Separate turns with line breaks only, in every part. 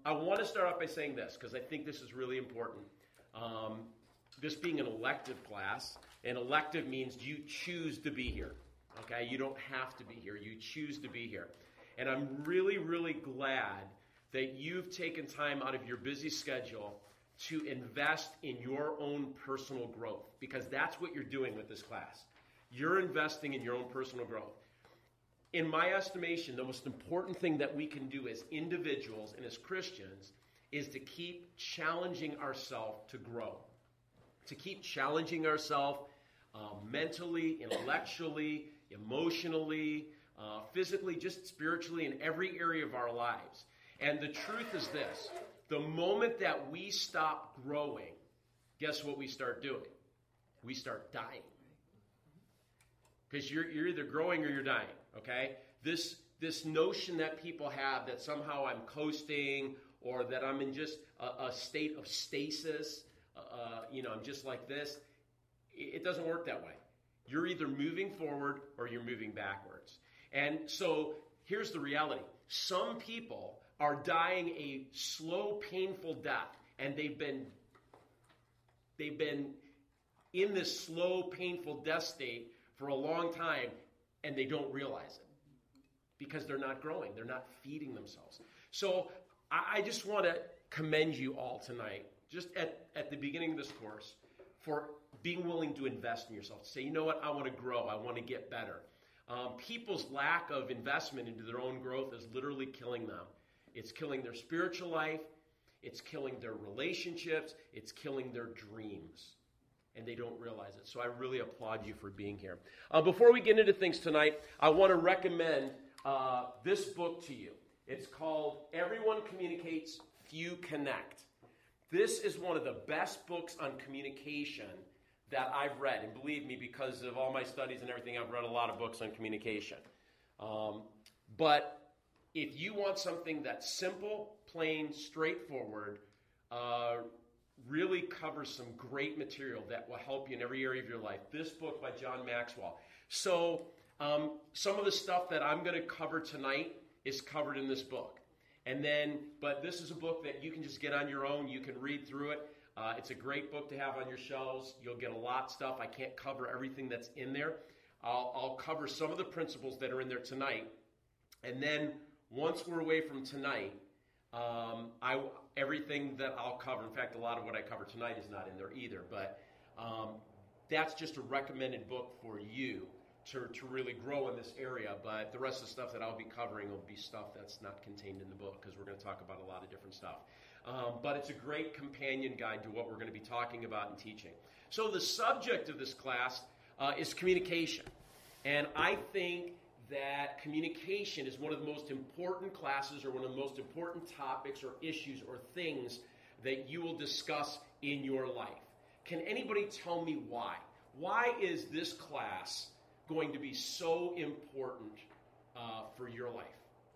I want to start off by saying this, because I think this is really important. This being an elective class, and elective means you choose to be here. Okay, you don't have to be here. You choose to be here. And I'm really, really glad that you've taken time out of your busy schedule to invest in your own personal growth, because that's what you're doing with this class. You're investing in your own personal growth. In my estimation, the most important thing that we can do as individuals and as Christians is to keep challenging ourselves to grow, to keep challenging ourselves mentally, intellectually, emotionally, physically, just spiritually, in every area of our lives. And the truth is this: the moment that we stop growing, guess what we start doing? We start dying. Because you're either growing or you're dying, okay? This notion that people have that somehow I'm coasting or that I'm in just a state of stasis, I'm just like this, it doesn't work that way. You're either moving forward or you're moving backwards. And so here's the reality. Some people are dying a slow, painful death, and they've been in this slow, painful death state for a long time, and they don't realize it because they're not growing. They're not feeding themselves. So I just want to commend you all tonight, just at the beginning of this course, for being willing to invest in yourself. To say, you know what, I want to grow. I want to get better. People's lack of investment into their own growth is literally killing them. It's killing their spiritual life. It's killing their relationships. It's killing their dreams. And they don't realize it. So I really applaud you for being here. Before we get into things tonight, I want to recommend this book to you. It's called Everyone Communicates, Few Connect. This is one of the best books on communication that I've read. And believe me, because of all my studies and everything, I've read a lot of books on communication. But if you want something that's simple, plain, straightforward, really covers some great material that will help you in every area of your life. This book by John Maxwell. So some of the stuff that I'm going to cover tonight is covered in this book. But this is a book that you can just get on your own. You can read through it. It's a great book to have on your shelves. You'll get a lot of stuff. I can't cover everything that's in there. I'll cover some of the principles that are in there tonight. And then once we're away from tonight, everything that I'll cover, in fact, a lot of what I cover tonight is not in there either, but that's just a recommended book for you to really grow in this area. But the rest of the stuff that I'll be covering will be stuff that's not contained in the book, because we're going to talk about a lot of different stuff. But it's a great companion guide to what we're going to be talking about and teaching. So the subject of this class is communication. And I think that communication is one of the most important classes, or one of the most important topics or issues or things that you will discuss in your life. Can anybody tell me why? Why is this class going to be so important for your life?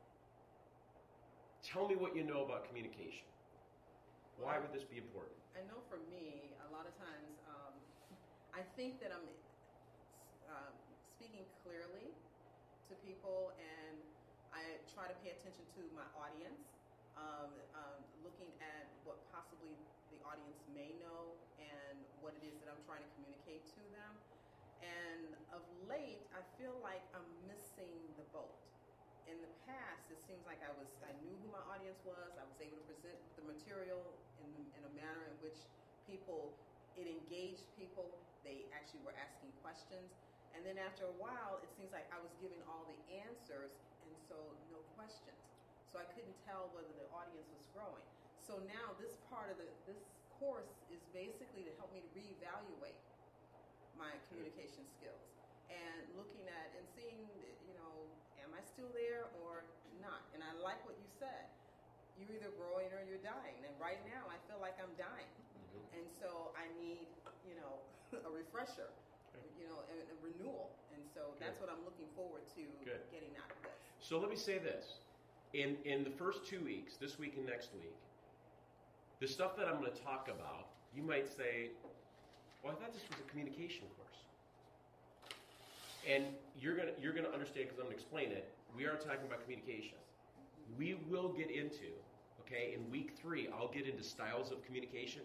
Tell me what you know about communication. Why would this be important?
I know for me, a lot of times, I think that I'm speaking clearly to people, and I try to pay attention to my audience, looking at what possibly the audience may know and what it is that I'm trying to communicate to them. And of late, I feel like I'm missing the boat. In the past, it seems like I knew who my audience was. I was able to present the material in a manner in which it engaged people. They actually were asking questions. And then after a while, it seems like I was giving all the answers, and so no questions. So I couldn't tell whether the audience was growing. So now this part of this course is basically to help me to reevaluate my communication skills and looking at and seeing, am I still there or not? And I like what you said. You're either growing or you're dying. And right now, I feel like I'm dying. Mm-hmm. And so I need, a refresher. A renewal. And so that's what I'm looking forward to getting out of this.
So let me say this. In the first 2 weeks, this week and next week, the stuff that I'm going to talk about, you might say, well, I thought this was a communication course. And you're going to understand, because I'm going to explain it. We are talking about communication. We will get into, Okay, in week 3, I'll get into styles of communication,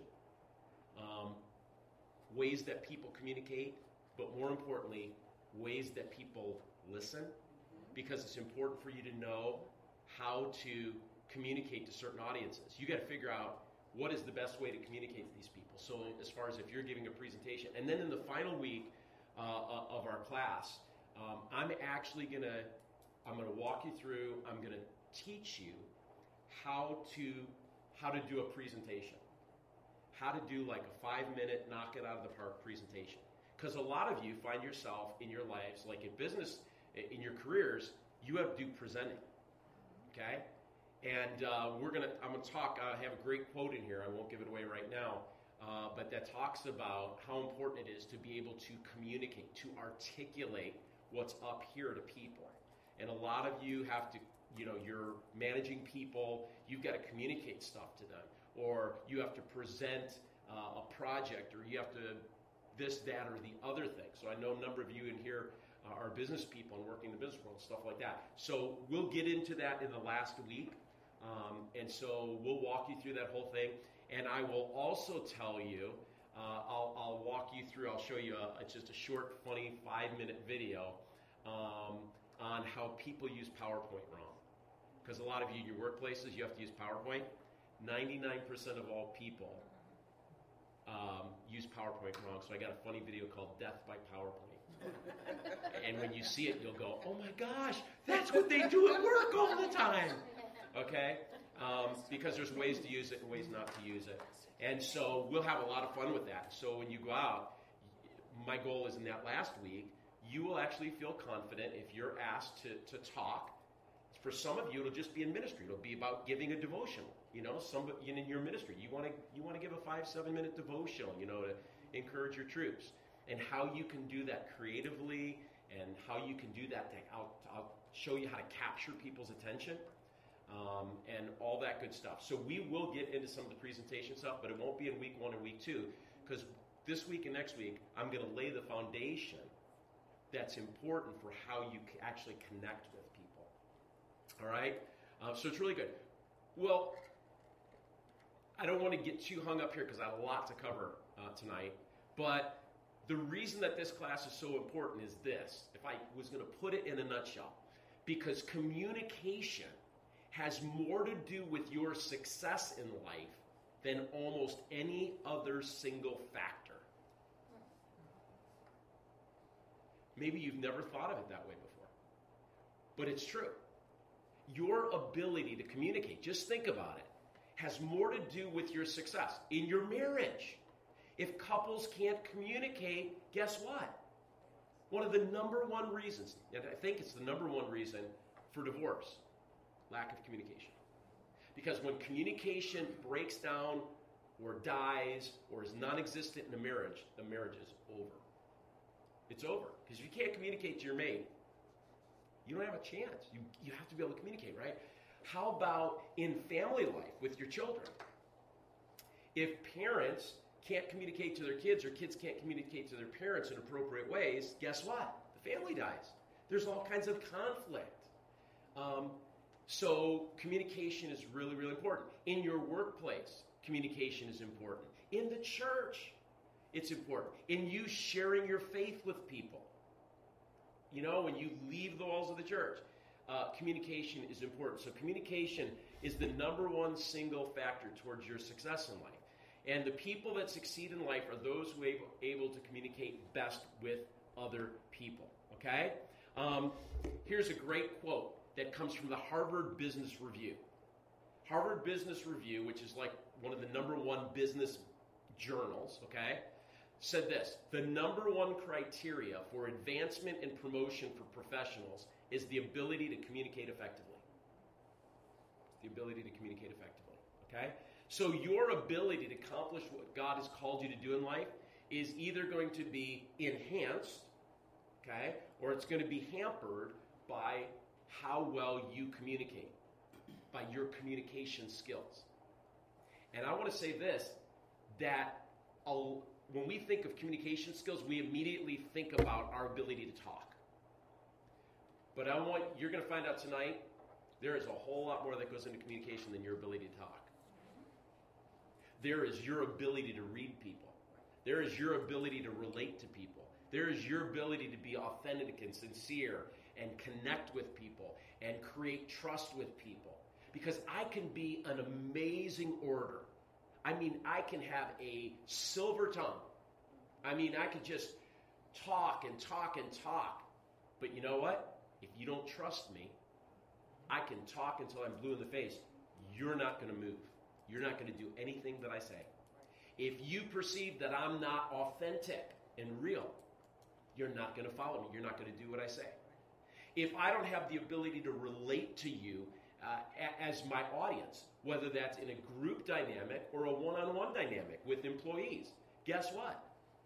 ways that people communicate, but more importantly, ways that people listen, because it's important for you to know how to communicate to certain audiences. You got to figure out what is the best way to communicate to these people. So as far as if you're giving a presentation, and then in the final week of our class, I'm going to walk you through, I'm going to teach you how to do a presentation. How to do like a 5-minute knock it out of the park presentation. Because a lot of you find yourself in your lives, like in business, in your careers, you have to do presenting. Okay? And I'm going to talk, I have a great quote in here, I won't give it away right now, but that talks about how important it is to be able to communicate, to articulate what's up here to people. And a lot of you have to, you're managing people, you've got to communicate stuff to them, or you have to present a project, or you have to this, that, or the other thing. So I know a number of you in here are business people and working in the business world and stuff like that. So we'll get into that in the last week. And so we'll walk you through that whole thing. And I will also tell you, I'll walk you through, I'll show you it's just a short, funny 5-minute video on how people use PowerPoint wrong. Because a lot of you in your workplaces, you have to use PowerPoint. 99% of all people use PowerPoint wrong. So I got a funny video called Death by PowerPoint. And when you see it, you'll go, oh my gosh, that's what they do at work all the time. Okay? Because there's ways to use it and ways not to use it. And so we'll have a lot of fun with that. So when you go out, my goal is in that last week, you will actually feel confident if you're asked to talk. For some of you, it'll just be in ministry. It'll be about giving a devotional. Somebody in your ministry, you want to give a 5-7 minute devotional, to encourage your troops, and how you can do that creatively, and how you can do that. I'll show you how to capture people's attention, and all that good stuff. So we will get into some of the presentation stuff, but it won't be in week 1 or week 2, because this week and next week, I'm going to lay the foundation that's important for how you actually connect with people. All right? So it's really good. Well, I don't want to get too hung up here because I have a lot to cover tonight, but the reason that this class is so important is this. If I was going to put it in a nutshell, because communication has more to do with your success in life than almost any other single factor. Maybe you've never thought of it that way before, but it's true. Your ability to communicate, just think about it, has more to do with your success in your marriage. If couples can't communicate, guess what? One of the number one reasons, and I think it's the number one reason for divorce, lack of communication. Because when communication breaks down or dies or is non-existent in a marriage, the marriage is over. It's over. Because if you can't communicate to your mate, you don't have a chance. You have to be able to communicate, right? How about in family life with your children? If parents can't communicate to their kids or kids can't communicate to their parents in appropriate ways, guess what? The family dies. There's all kinds of conflict. So communication is really, really important. In your workplace, communication is important. In the church, it's important. In you sharing your faith with people. When you leave the walls of the church, communication is important. So communication is the number one single factor towards your success in life. And the people that succeed in life are those who are able to communicate best with other people. Okay? Here's a great quote that comes from the Harvard Business Review. Harvard Business Review, which is like one of the number one business journals, okay, said this: the number one criteria for advancement and promotion for professionals is the ability to communicate effectively. The ability to communicate effectively, okay? So your ability to accomplish what God has called you to do in life is either going to be enhanced, okay, or it's going to be hampered by how well you communicate, by your communication skills. And I want to say this, that when we think of communication skills, we immediately think about our ability to talk. But you're going to find out tonight, there is a whole lot more that goes into communication than your ability to talk. There is your ability to read people. There is your ability to relate to people. There is your ability to be authentic and sincere and connect with people and create trust with people. Because I can be an amazing orator. I mean, I can have a silver tongue. I mean, I could just talk and talk and talk. But you know what? If you don't trust me, I can talk until I'm blue in the face. You're not going to move. You're not going to do anything that I say. If you perceive that I'm not authentic and real, you're not going to follow me. You're not going to do what I say. If I don't have the ability to relate to you as my audience, whether that's in a group dynamic or a one-on-one dynamic with employees, guess what?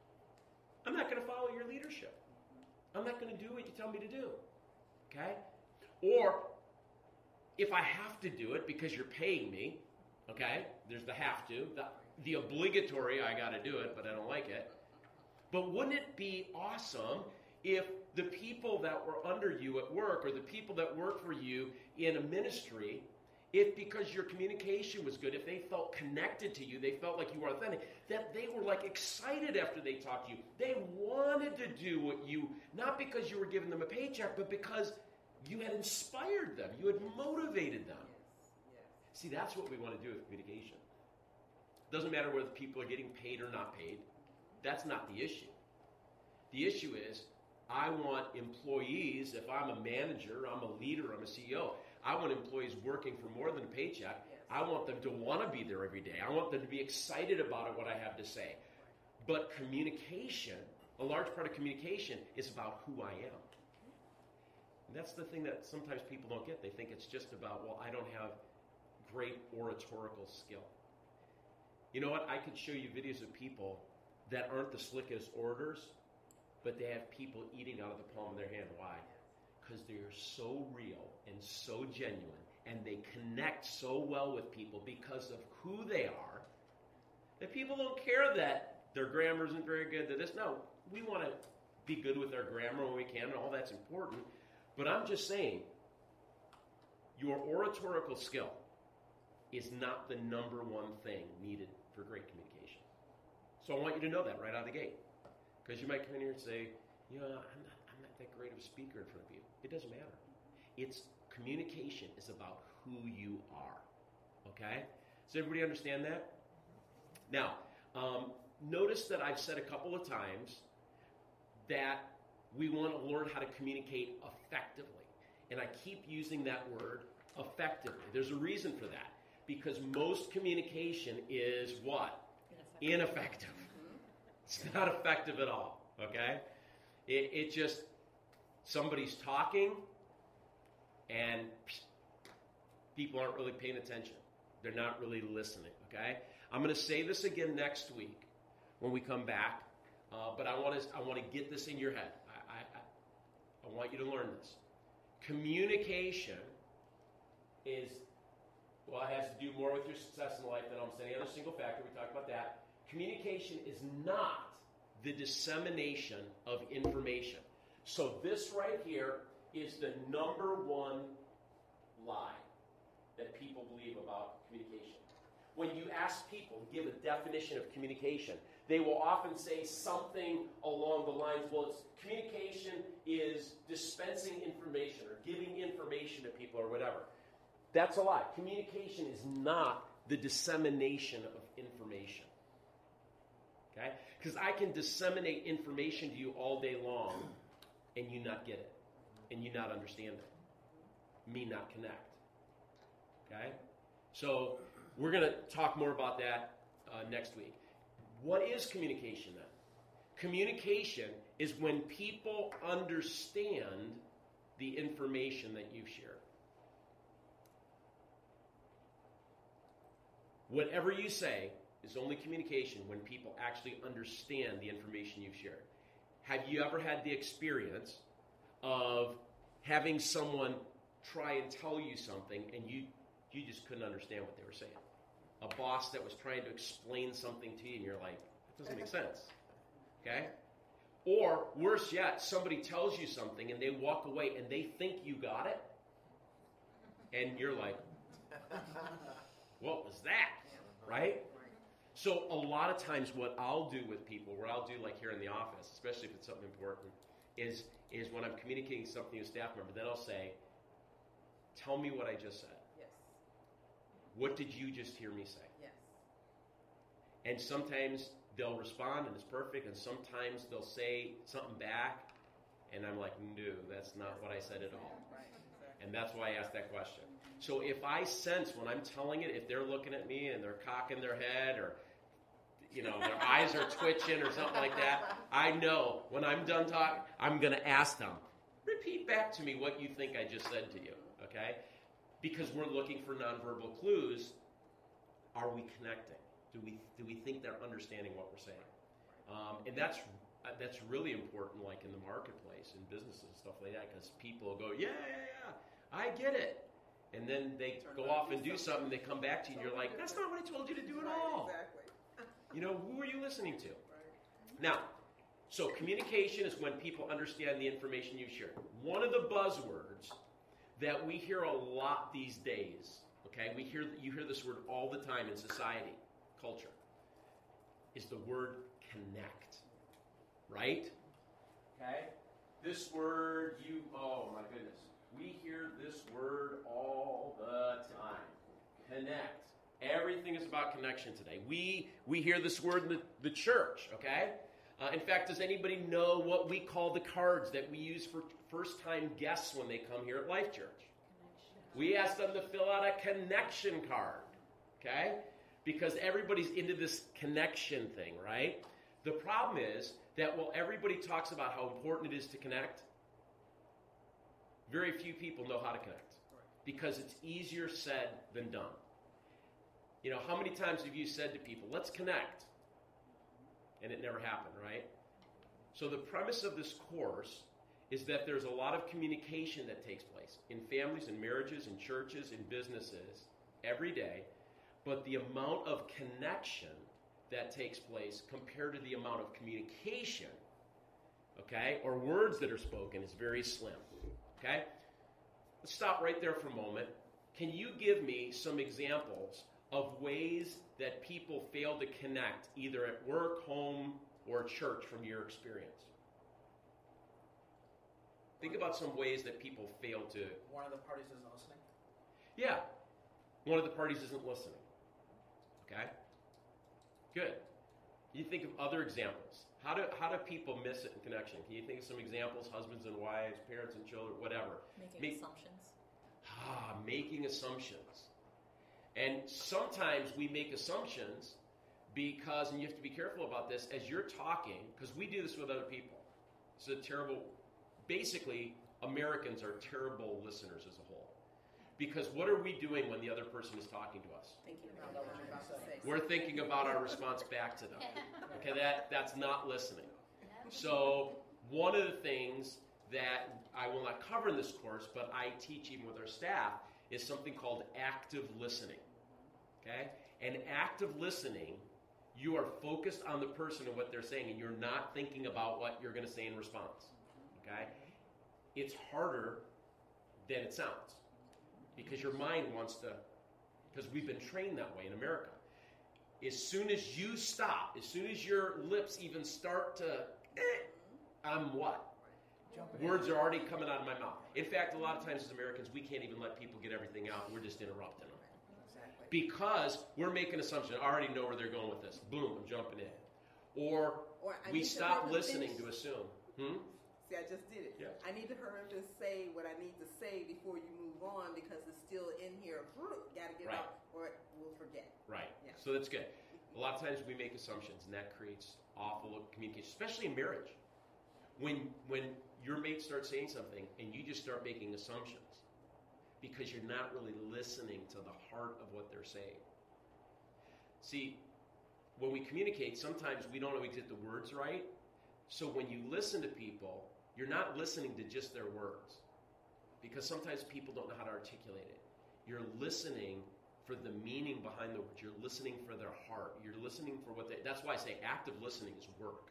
I'm not going to follow your leadership. I'm not going to do what you tell me to do. Okay? Or if I have to do it because you're paying me, okay? There's the have to. The obligatory, I got to do it, but I don't like it. But wouldn't it be awesome if the people that were under you at work or the people that work for you in a ministry, if because your communication was good, if they felt connected to you, they felt like you were authentic, that they were like excited after they talked to you. They wanted to do what you, not because you were giving them a paycheck, but because you had inspired them. You had motivated them.
Yes.
See, that's what we want to do with communication. Doesn't matter whether people are getting paid or not paid. That's not the issue. The issue is, I want employees, if I'm a manager, I'm a leader, I'm a CEO, I want employees working for more than a paycheck.
Yes.
I want them to want to be there every day. I want them to be excited about it, what I have to say. But communication, a large part of communication is about who I am. And that's the thing that sometimes people don't get. They think it's just about, well, I don't have great oratorical skill. You know what? I could show you videos of people that aren't the slickest orators, but they have people eating out of the palm of their hand. Why? Because they are so real and so genuine, and they connect so well with people because of who they are, that people don't care that their grammar isn't very good, that this. No, we want to be good with our grammar when we can, and all that's important. But I'm just saying, your oratorical skill is not the number one thing needed for great communication. So I want you to know that right out of the gate. Because you might come in here and say, you know, I'm not that great of a speaker in front of you. It doesn't matter. It's communication is about who you are. Okay? Does everybody understand that? Now, notice that I've said a couple of times that we want to learn how to communicate effectively. And I keep using that word, effectively. There's a reason for that. Because most communication is what? Ineffective. It's not effective at all, okay? It just, somebody's talking, and people aren't really paying attention. They're not really listening, okay? I'm going to say this again next week when we come back, but I want to get this in your head. I want you to learn this. Communication is, well, it has to do more with your success in life than almost any other single factor. We talked about that. Communication is not the dissemination of information. So this right here is the number one lie that people believe about communication. When you ask people to give a definition of communication, they will often say something along the lines, well, communication is dispensing information or giving information to people or whatever. That's a lie. Communication is not the dissemination of information. Okay? Because I can disseminate information to you all day long and you not get it. And you not understand it. Me not connect. Okay? So we're going to talk more about that next week. What is communication then? Communication is when people understand the information that you've shared. Whatever you say is only communication when people actually understand the information you've shared. Have you ever had the experience of having someone try and tell you something and you just couldn't understand what they were saying? A boss that was trying to explain something to you and you're like, that doesn't make sense. Okay? Or worse yet, somebody tells you something and they walk away and they think you got it. And you're like, what was that? Right? So a lot of times what I'll do with people, what I'll do like here in the office, especially if it's something important, is when I'm communicating something to a staff member, then I'll say, tell me what I just said.
Yes.
What did you just hear me say?
Yes.
And sometimes they'll respond and it's perfect, and sometimes they'll say something back, and I'm like, no, that's not what I said at all.
Right. Exactly.
And that's why I asked that question. So if I sense when I'm telling it, if they're looking at me and they're cocking their head or, their eyes are twitching or something like that, I know when I'm done talking, I'm going to ask them, repeat back to me what you think I just said to you, okay? Because we're looking for nonverbal clues. Are we connecting? Do we think they're understanding what we're saying? And that's really important, like in the marketplace, in businesses and stuff like that, because people go, yeah, I get it. And then they go off and do something, they come back to you, and you're like, that's not what I told you to do at all.
Exactly.
Who are you listening to?
Right.
Now, so communication is when people understand the information you share. One of the buzzwords that we hear a lot these days, okay, you hear this word all the time in society, culture, is the word connect, right? Okay? This word, oh my goodness. We hear this word all the time. Connect. Everything is about connection today. We hear this word in the church, okay? In fact, does anybody know what we call the cards that we use for first-time guests when they come here at Life Church? We ask them to fill out a connection card, okay? Because everybody's into this connection thing, right? The problem is that while everybody talks about how important it is to connect, very few people know how to connect because it's easier said than done. How many times have you said to people, let's connect? And it never happened, right? So the premise of this course is that there's a lot of communication that takes place in families, in marriages, in churches, in businesses every day, but the amount of connection that takes place compared to the amount of communication, okay, or words that are spoken is very slim, okay? Let's stop right there for a moment. Can you give me some examples of ways that people fail to connect either at work, home, or church from your experience? Think about some ways that people fail to...
One of the parties isn't listening?
Yeah. One of the parties isn't listening. Okay? Good. You think of other examples. How do people miss it in connection? Can you think of some examples? Husbands and wives, parents and children, whatever.
Making assumptions.
Making assumptions. And sometimes we make assumptions because, and you have to be careful about this, as you're talking, because we do this with other people. It's basically, Americans are terrible listeners as a whole. Because what are we doing when the other person is talking to us?
Thinking about what you're about to say.
We're thinking about our response back to them. Okay, that's not listening. So one of the things that I will not cover in this course, but I teach even with our staff, is something called active listening. Okay? And active listening, you are focused on the person and what they're saying, and you're not thinking about what you're going to say in response. Okay? It's harder than it sounds because your mind wants to, because we've been trained that way in America. As soon as you stop, as soon as your lips even start to, I'm what? Words are already coming out of my mouth. In fact, a lot of times as Americans, we can't even let people get everything out. We're just interrupting them.
Exactly.
Because we're making assumptions. I already know where they're going with this. Boom, I'm jumping in. Or
I
we
need to
stop
hurry
listening
finish.
to assume.
See, I just did it.
Yeah.
I need to hurry to say what I need to say before you move on because it's still in here. Got to get
Right.
out or we'll forget.
Right.
Yeah.
So that's good. A lot of times we make assumptions, and that creates awful communication, especially in marriage. When your mate starts saying something and you just start making assumptions because you're not really listening to the heart of what they're saying. See, when we communicate, sometimes we don't always get the words right. So when you listen to people, you're not listening to just their words because sometimes people don't know how to articulate it. You're listening for the meaning behind the words. You're listening for their heart. You're listening for what that's why I say active listening is work.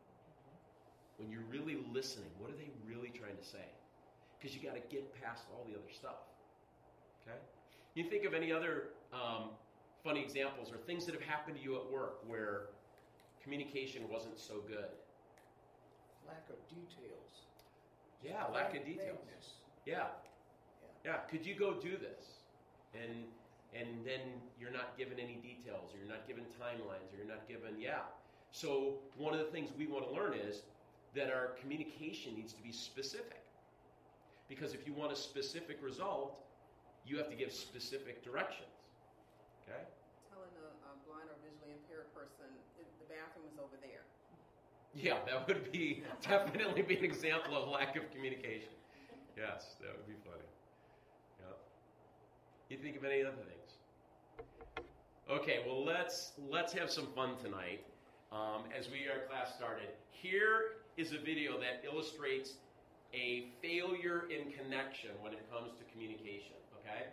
When you're really listening, what are they really trying to say? Because you got to get past all the other stuff. Okay? You think of any other funny examples are things that have happened to you at work where communication wasn't so good.
Lack of details.
Yeah, lack of details.
Vagueness.
Yeah. Could you go do this? And then you're not given any details, or you're not given timelines, or you're not given, So one of the things we want to learn is that our communication needs to be specific. Because if you want a specific result, you have to give specific directions. Okay?
Telling a blind or visually impaired person, the bathroom is over there.
Yeah, that would be definitely be an example of lack of communication. Yes, that would be funny. Yeah. You think of any other things? Okay, well let's have some fun tonight as we get our class started. Here is a video that illustrates a failure in connection when it comes to communication. Okay.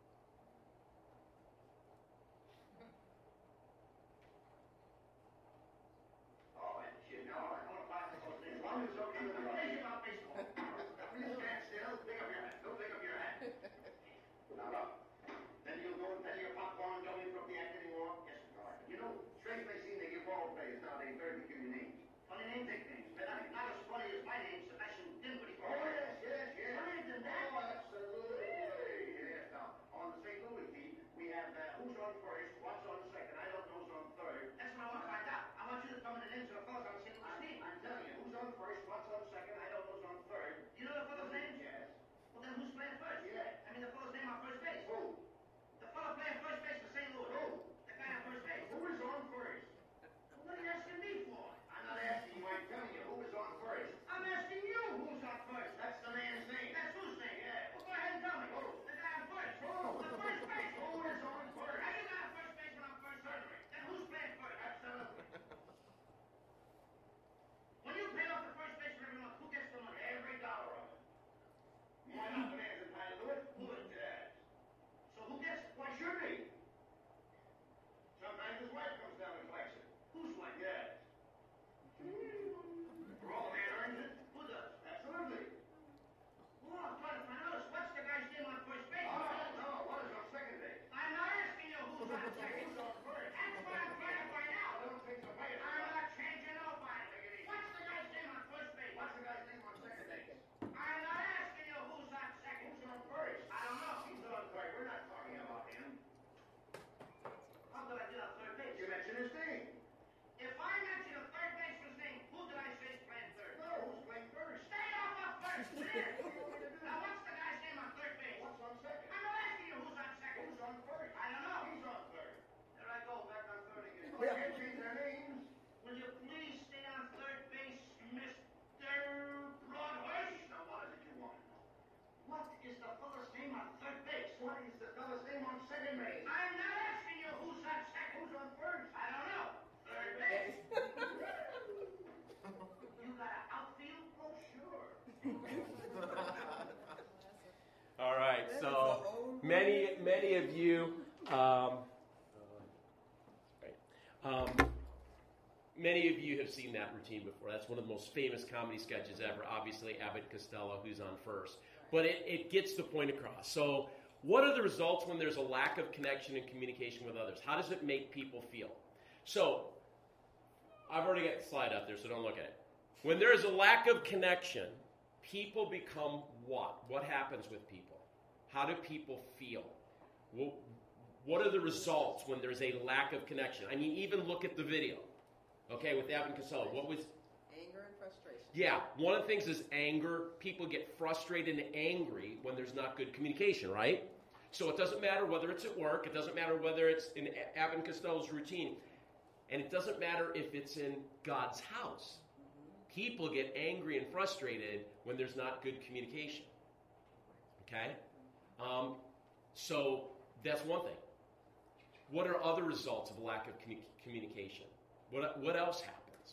All right, so many of you, many of you have seen that routine before. That's one of the most famous comedy sketches ever. Obviously, Abbott and Costello, who's on first, but it gets the point across. So, what are the results when there's a lack of connection and communication with others? How does it make people feel? So, I've already got the slide up there, so don't look at it. When there is a lack of connection, people become what? What happens with people? How do people feel? Well, what are the results when there's a lack of connection? I mean, even look at the video, okay, with Abbott and Costello. What was?
Anger and frustration.
Yeah, one of the things is anger. People get frustrated and angry when there's not good communication, right? So it doesn't matter whether it's at work. It doesn't matter whether it's in Abbott and Costello's routine. And it doesn't matter if it's in God's house. People get angry and frustrated when there's not good communication. Okay? So that's one thing. What are other results of lack of communication? What else happens?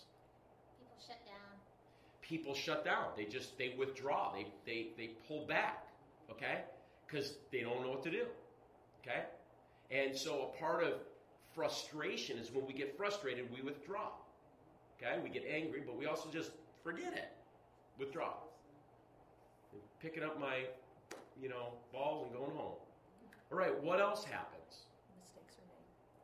People shut down. They withdraw. They pull back. Okay? Because they don't know what to do. Okay? And so a part of frustration is when we get frustrated, we withdraw. Okay? We get angry, but we also just forget it. Withdraw. Picking up my, balls and going home. All right, what else happens?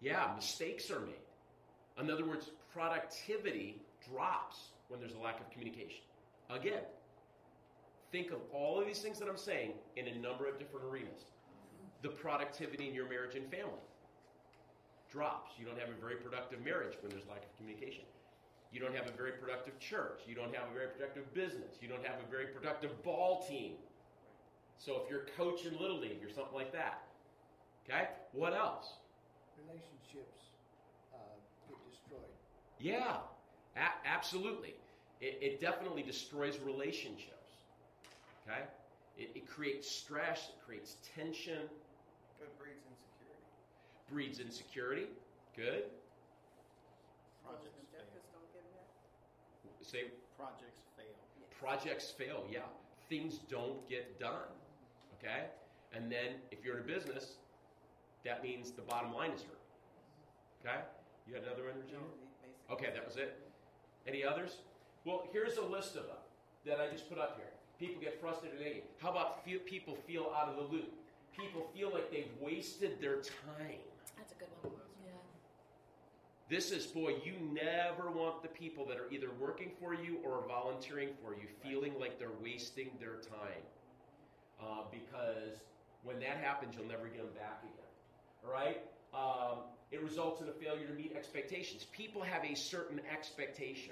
Yeah, mistakes are made. In other words, productivity drops when there's a lack of communication. Again, think of all of these things that I'm saying in a number of different arenas. The productivity in your marriage and family drops. You don't have a very productive marriage when there's lack of communication. You don't have a very productive church. You don't have a very productive business. You don't have a very productive ball team. So if you're coaching Little League or something like that, okay? What else?
Relationships get destroyed.
Yeah, absolutely. It definitely destroys relationships, okay? It creates stress. It creates tension.
It breeds insecurity.
Breeds insecurity. Good.
Projects
Projects
fail.
fail.
Don't get that.
Say
Projects fail.
projects fail. Yeah, things don't get done. Okay, and then if you're in a business, that means the bottom line is hurt. Okay, you had another one, Regina?
Basically.
Okay, that was it. Any others? Well, here's a list of them that I just put up here. People get frustrated and angry. How about people feel out of the loop? People feel like they've wasted their time.
That's a good one. Yeah.
This is, boy, you never want the people that are either working for you or volunteering for you feeling like they're wasting their time. Because when that happens, you'll never get them back again. All right? It results in a failure to meet expectations. People have a certain expectation.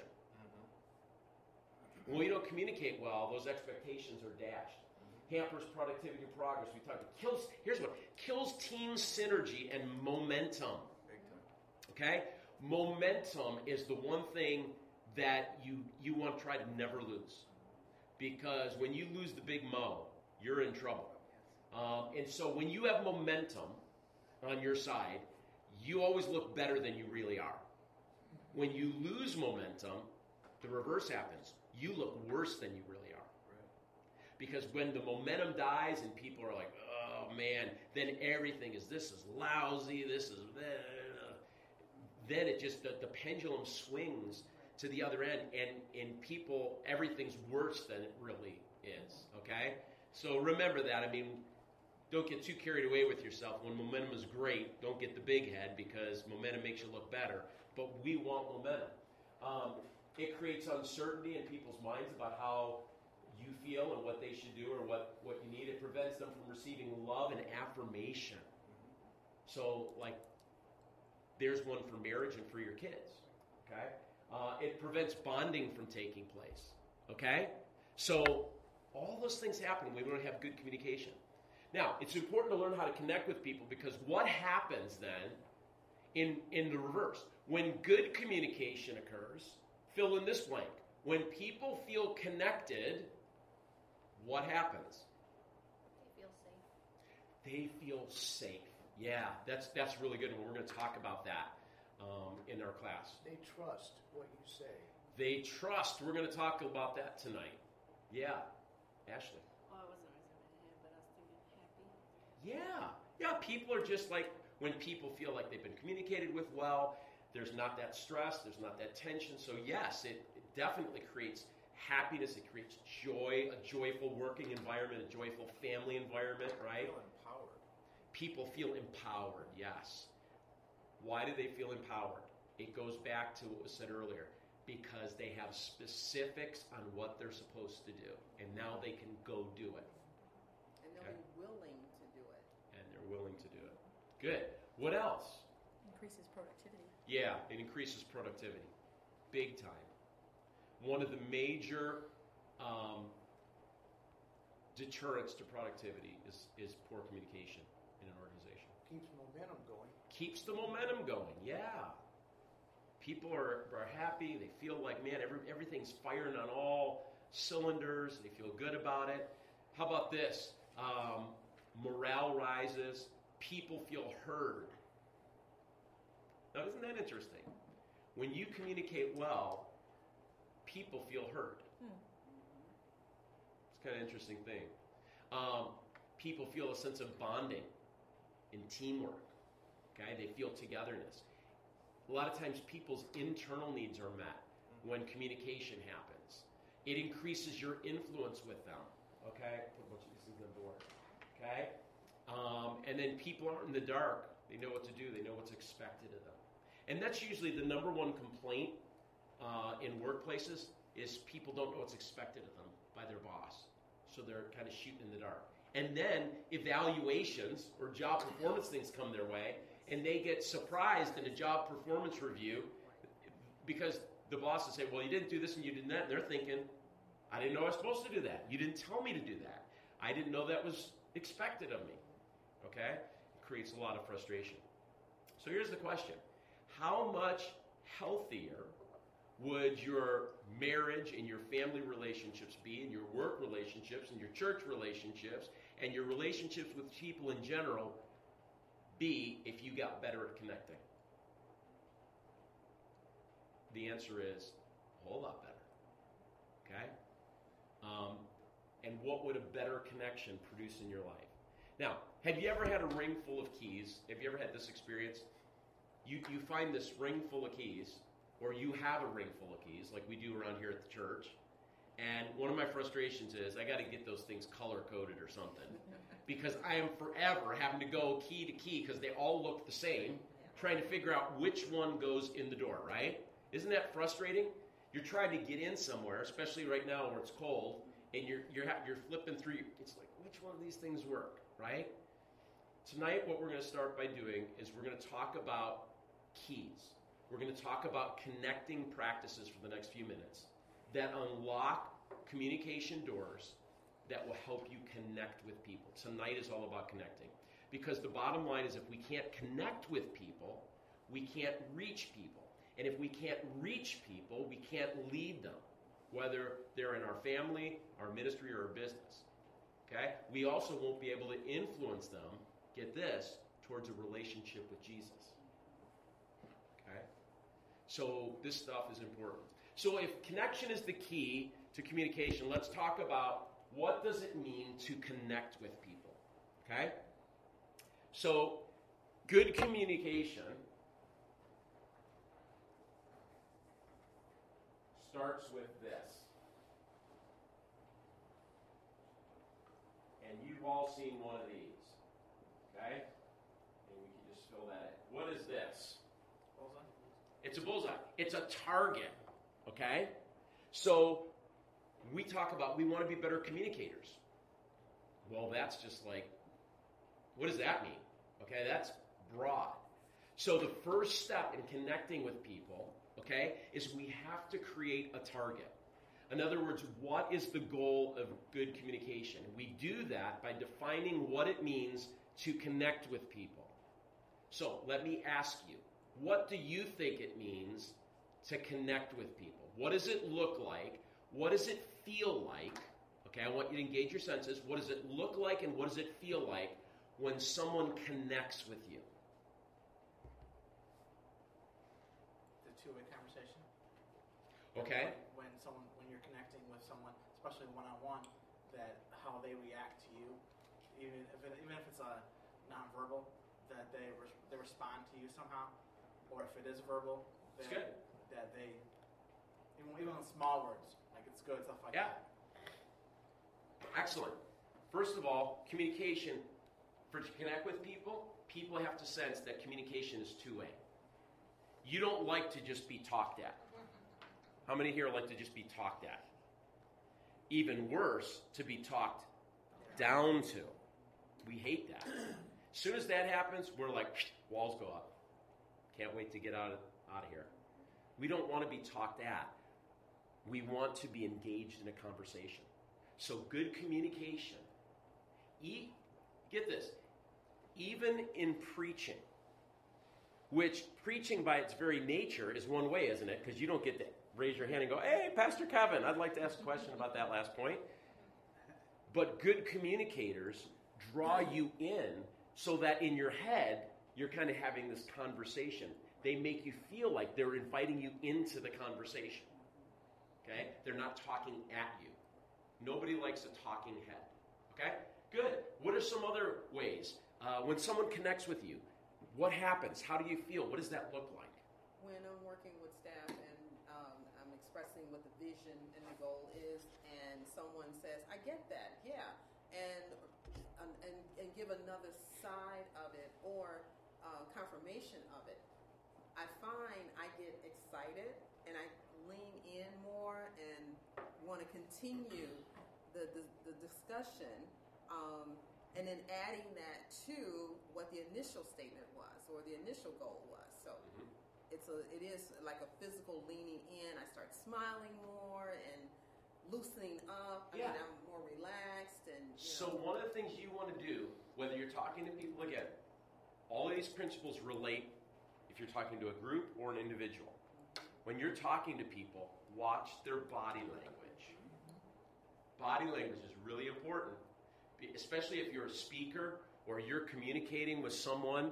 When we don't communicate well, those expectations are dashed. Hampers productivity and progress. We talked about here's what kills team synergy and momentum.
Big time.
Okay? Momentum is the one thing that you want to try to never lose. Because when you lose the big mo, you're in trouble. And so when you have momentum on your side, you always look better than you really are. When you lose momentum, the reverse happens. You look worse than you really are.
Right.
Because when the momentum dies and people are like, oh man, then everything is, this is lousy, this is, then it just, the pendulum swings to the other end, and people, everything's worse than it really is, okay? So remember that. I mean, don't get too carried away with yourself. When momentum is great, don't get the big head, because momentum makes you look better. But we want momentum. It creates uncertainty in people's minds about how you feel and what they should do or what you need. It prevents them from receiving love and affirmation. So, like, there's one for marriage and for your kids, okay? It prevents bonding from taking place, okay? So all those things happen when we don't have good communication. Now, it's important to learn how to connect with people, because what happens then in the reverse? When good communication occurs, fill in this blank. When people feel connected, what happens?
They feel safe.
They feel safe. Yeah, that's really good, and we're going to talk about that in our class.
They trust what you say.
They trust. We're going to talk about that tonight. Yeah. Ashley.
Oh, I wasn't raising my hand, but I was thinking happy.
Yeah, people are just like, when people feel like they've been communicated with well, there's not that stress, there's not that tension. So yes, it definitely creates happiness, it creates joy, a joyful working environment, a joyful family environment, right?
Feel empowered.
People feel empowered, yes. Why do they feel empowered? It goes back to what was said earlier. Because they have specifics on what they're supposed to do. And now they can go do it.
And they'll be willing to do it.
And they're willing to do it. Good. What else?
Increases productivity.
Yeah, it increases productivity. Big time. One of the major deterrents to productivity is poor communication in an organization.
Keeps momentum going.
Keeps the momentum going, yeah. People are happy. They feel like, man, everything's firing on all cylinders. They feel good about it. How about this? Morale rises. People feel heard. Now, isn't that interesting? When you communicate well, people feel heard. It's kind of an interesting thing. People feel a sense of bonding and teamwork. Okay, they feel togetherness. A lot of times people's internal needs are met when communication happens. It increases your influence with them. Okay? Put a bunch of these things on the board. Okay? And then people aren't in the dark They know what to do. They know what's expected of them. And that's usually the number one complaint in workplaces is people don't know what's expected of them by their boss. So they're kind of shooting in the dark. And then evaluations or job performance things come their way, and they get surprised in a job performance review because the boss will say, well, you didn't do this and you did that. And they're thinking, I didn't know I was supposed to do that. You didn't tell me to do that. I didn't know that was expected of me. Okay? It creates a lot of frustration. So here's the question. How much healthier would your marriage and your family relationships be, and your work relationships, and your church relationships, and your relationships with people in general be if you got better at connecting? The answer is a whole lot better. Okay? And what would a better connection produce in your life? Now, have you ever had a ring full of keys? Have you ever had this experience? You find this ring full of keys, or you have a ring full of keys, like we do around here at the church. And one of my frustrations is I got to get those things color-coded or something. Because I am forever having to go key to key because they all look the same, trying to figure out which one goes in the door, right? Isn't that frustrating? You're trying to get in somewhere, especially right now where it's cold, and you're flipping through. It's like, which one of these things work, right? Tonight, what we're going to start by doing is we're going to talk about keys. We're going to talk about connecting practices for the next few minutes that unlock communication doors that will help you connect with people. Tonight is all about connecting. Because the bottom line is if we can't connect with people, we can't reach people. And if we can't reach people, we can't lead them, whether they're in our family, our ministry, or our business. Okay? We also won't be able to influence them, get this, towards a relationship with Jesus. Okay? So this stuff is important. So if connection is the key to communication, let's talk about what does it mean to connect with people. Okay? So good communication starts with this. And you've all seen one of these. Okay? And we can just fill that in. What is this?
Bullseye?
It's a bullseye. It's a target. Okay? So we talk about we want to be better communicators. Well, that's just like, what does that mean? Okay, that's broad. So the first step in connecting with people, okay, is we have to create a target. In other words, what is the goal of good communication? We do that by defining what it means to connect with people. So let me ask you, what do you think it means to connect with people? What does it look like? What does it feel like? Okay, I want you to engage your senses. What does it look like and what does it feel like when someone connects with you?
The two-way conversation.
Okay.
When you're connecting with someone, especially one-on-one, that how they react to you, even if it's a nonverbal, that they respond to you somehow, or if it is verbal,
That's good.
That they even in small words, like it's good stuff like that.
Excellent. First of all, communication. To connect with people, people have to sense that communication is two-way. You don't like to just be talked at. How many here like to just be talked at? Even worse, to be talked down to. We hate that. As soon as that happens, we're like, walls go up. Can't wait to get out of here. We don't want to be talked at. We want to be engaged in a conversation. So good communication. Get this. Even in preaching, which preaching by its very nature is one way, isn't it? Because you don't get to raise your hand and go, hey, Pastor Kevin, I'd like to ask a question about that last point. But good communicators draw you in so that in your head, you're kind of having this conversation. They make you feel like they're inviting you into the conversation. Okay? They're not talking at you. Nobody likes a talking head. Okay? Good. What are some other ways? When someone connects with you, what happens? How do you feel? What does that look like?
When I'm working with staff and I'm expressing what the vision and the goal is, and someone says, I get that, yeah, and give another side of it, or confirmation of it, I find I get excited and I lean in more and want to continue the discussion, and then adding that to what the initial statement was or the initial goal was. So it is like a physical leaning in. I start smiling more and loosening up. I mean, I'm more relaxed and.
So one of the things you want to do, whether you're talking to people, again, all of these principles relate if you're talking to a group or an individual. When you're talking to people, watch their body language. Body language is really important, especially if you're a speaker or you're communicating with someone.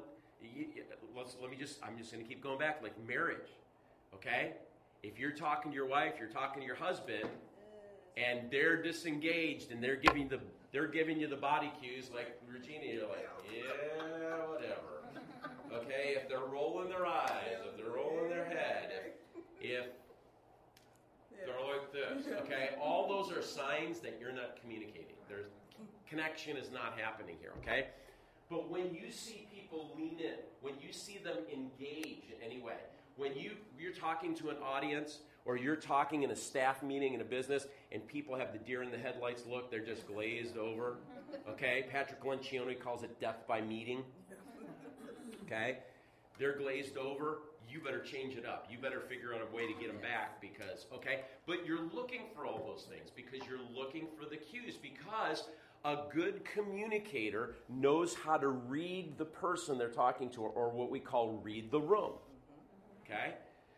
I'm just going to keep going back, like marriage, okay? If you're talking to your wife, you're talking to your husband, and they're disengaged and they're giving you the body cues, like Regina, you're like, yeah, whatever. Okay, if they're rolling their eyes, if they're rolling their head, if they're like this, okay, all those are signs that you're not communicating. There's connection is not happening here, okay? But when you see people lean in, when you see them engage in any way, when you're talking to an audience or you're talking in a staff meeting in a business and people have the deer in the headlights look, they're just glazed over, okay? Patrick Lencioni calls it death by meeting, okay? They're glazed over. You better change it up. You better figure out a way to get them back because, okay? But you're looking for all those things because you're looking for the cues because a good communicator knows how to read the person they're talking to or what we call read the room, okay?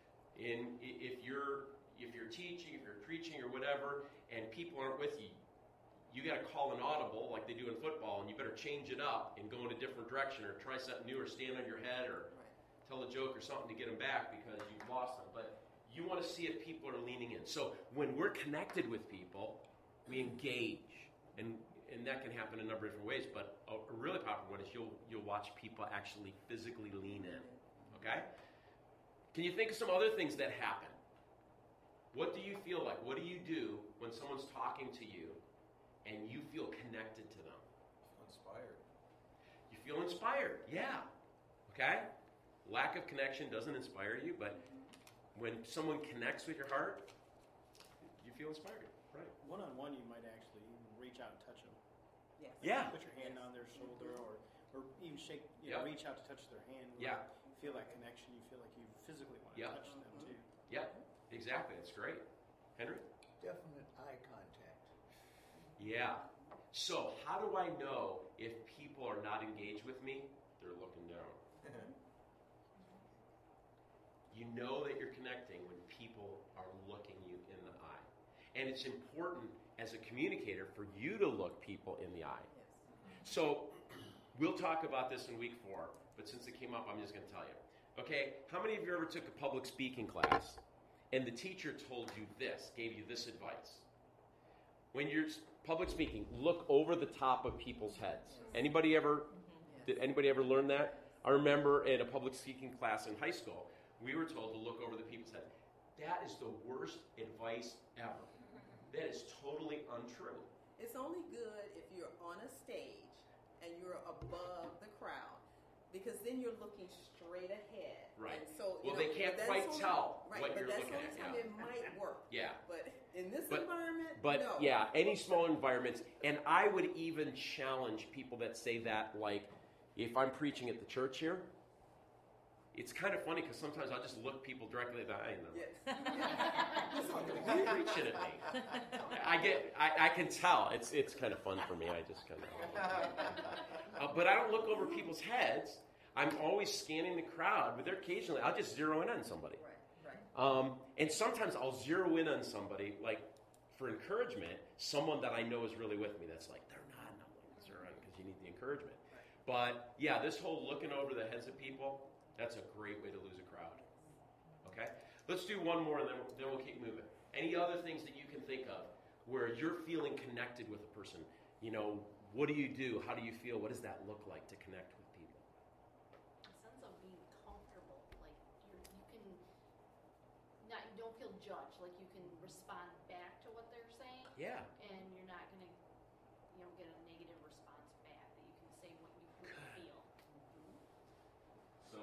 If you're teaching, if you're preaching or whatever, and people aren't with you, you got to call an audible like they do in football, and you better change it up and go in a different direction or try something new or stand on your head or tell a joke or something to get them back because you've lost them. But you want to see if people are leaning in. So when we're connected with people, we engage. And that can happen a number of different ways, but a really popular one is you'll watch people actually physically lean in. Okay? Can you think of some other things that happen? What do you feel like? What do you do when someone's talking to you and you feel connected to them?
Inspired.
You feel inspired, yeah. Okay? Lack of connection doesn't inspire you, but when someone connects with your heart, you feel inspired. Right.
One-on-one, you might actually even reach out and touch them.
Yes.
Yeah.
Put your hand on their shoulder or even shake, reach out to touch their hand.
Yeah.
Feel that connection. You feel like you physically want to touch them too.
Yep, exactly. That's great. Henry?
Definite eye contact.
Yeah. So how do I know if people are not engaged with me? They're looking down. You know that you're connecting when people are looking you in the eye. And it's important as a communicator for you to look people in the eye.
Yes.
So we'll talk about this in week 4, but since it came up, I'm just going to tell you. Okay, how many of you ever took a public speaking class and the teacher told you this, gave you this advice? When you're public speaking, look over the top of people's heads. Anybody ever, did anybody ever learn that? I remember in a public speaking class in high school, we were told to look over the people's head. That is the worst advice ever. That is totally untrue.
It's only good if you're on a stage and you're above the crowd, because then you're looking straight ahead.
Right.
And so,
Well, they can't quite tell what you're looking at.
Right, but that's the only time it might work.
Yeah.
But in this environment,
But
no.
yeah, any small environments, and I would even challenge people that say that, like, if I'm preaching at the church here, it's kind of funny because sometimes I'll just look people directly in the eye and they're like,
Yes.
"You're preaching at me." I can tell. It's kind of fun for me. I just kind of. But I don't look over people's heads. I'm always scanning the crowd, but occasionally I'll just zero in on somebody.
Right.
And sometimes I'll zero in on somebody, like for encouragement, someone that I know is really with me. That's like, they're not, and I'm like, zero in because you need the encouragement. But yeah, this whole looking over the heads of people, that's a great way to lose a crowd. Okay? Let's do one more and then we'll keep moving. Any other things that you can think of where you're feeling connected with a person? You know, what do you do? How do you feel? What does that look like to connect with people?
A sense of being comfortable, like you don't feel judged, like you can respond back to what they're saying.
Yeah.
And you're not going to, get a negative response back. That you can say what you really feel.
So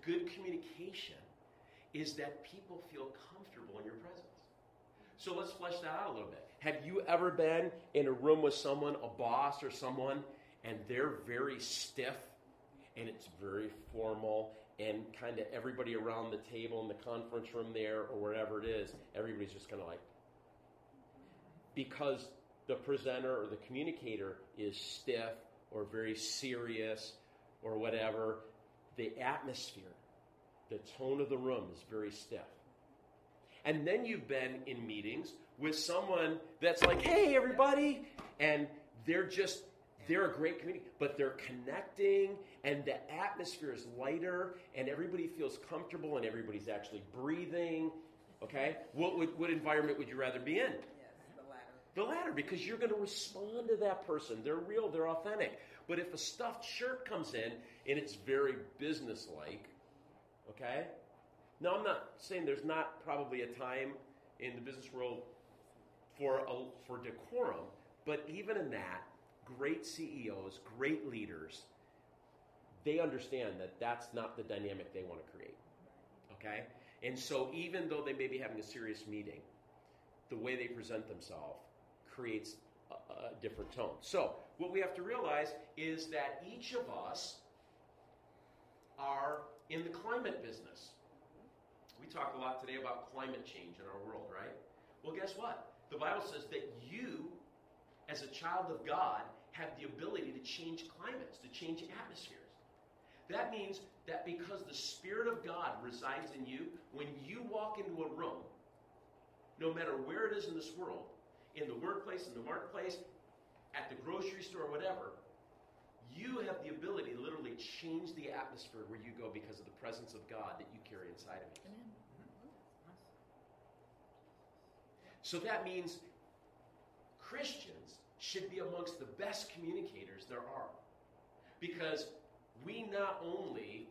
good communication is that people feel comfortable in your presence. So let's flesh that out a little bit. Have you ever been in a room with someone, a boss or someone, and they're very stiff and it's very formal and kind of everybody around the table in the conference room there or wherever it is, everybody's just kind of like, because the presenter or the communicator is stiff or very serious or whatever, the atmosphere, the tone of the room is very stiff. And then you've been in meetings with someone that's like, hey, everybody, and they're a great community, but they're connecting, and the atmosphere is lighter, and everybody feels comfortable, and everybody's actually breathing, okay? What environment would you rather be in?
Yes, the latter.
The latter, because you're going to respond to that person. They're real, they're authentic. But if a stuffed shirt comes in, and it's very businesslike, okay? Now, I'm not saying there's not probably a time in the business world for decorum, but even in that, great CEOs, great leaders, they understand that that's not the dynamic they want to create, okay? And so even though they may be having a serious meeting, the way they present themselves creates a different tone. So what we have to realize is that each of us are in the climate business. We talked a lot today about climate change in our world, right? Well, guess what? The Bible says that you, as a child of God, have the ability to change climates, to change atmospheres. That means that because the Spirit of God resides in you, when you walk into a room, no matter where it is in this world, in the workplace, in the marketplace, at the grocery store, whatever, you have the ability to literally change the atmosphere where you go because of the presence of God that you carry inside of you. So that means Christians should be amongst the best communicators there are. Because we not only,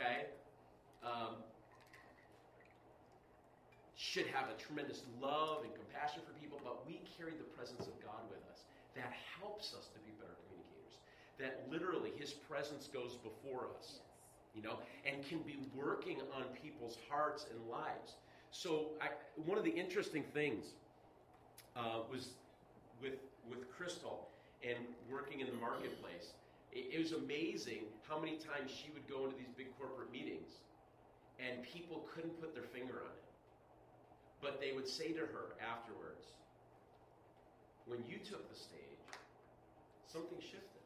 should have a tremendous love and compassion for people, but we carry the presence of God with us. That helps us to be better communicators. That literally His presence goes before us, and can be working on people's hearts and lives. So one of the interesting things was with Crystal and working in the marketplace. It was amazing how many times she would go into these big corporate meetings and people couldn't put their finger on it. But they would say to her afterwards, when you took the stage, something shifted.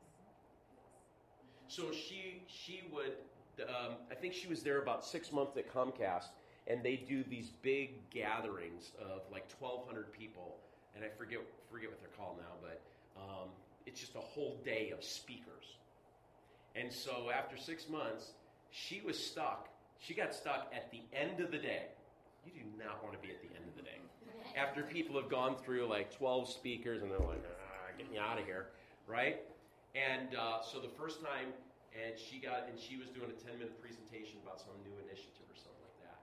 So she would, I think she was there about 6 months at Comcast, and they do these big gatherings of like 1,200 people, and I forget what they're called now, but it's just a whole day of speakers. And so after 6 months, she was stuck. She got stuck at the end of the day. You do not want to be at the end of the day. After people have gone through like 12 speakers and they're like, get me out of here, right? And so the first time, and she was doing a 10-minute presentation about some new initiative or something like that.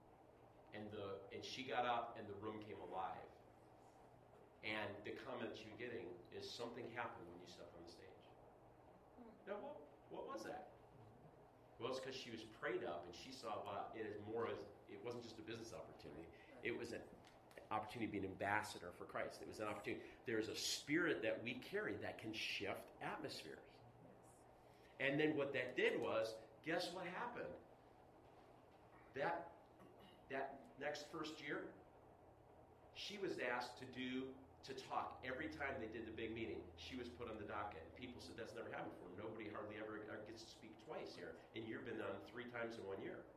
And she got up and the room came alive. And the comment she was getting is something happened when you stepped on the stage. Now, what was that? Well, it's because she was prayed up and she saw it as more as, it wasn't just a business opportunity. It was an opportunity to be an ambassador for Christ. It was an opportunity. There's a spirit that we carry that can shift atmospheres. And then what that did was, guess what happened? That next first year, she was asked to talk every time they did the big meeting. She was put on the docket. And people said, that's never happened before. Nobody hardly ever gets to speak twice here. And you've been on 3 times in 1 year.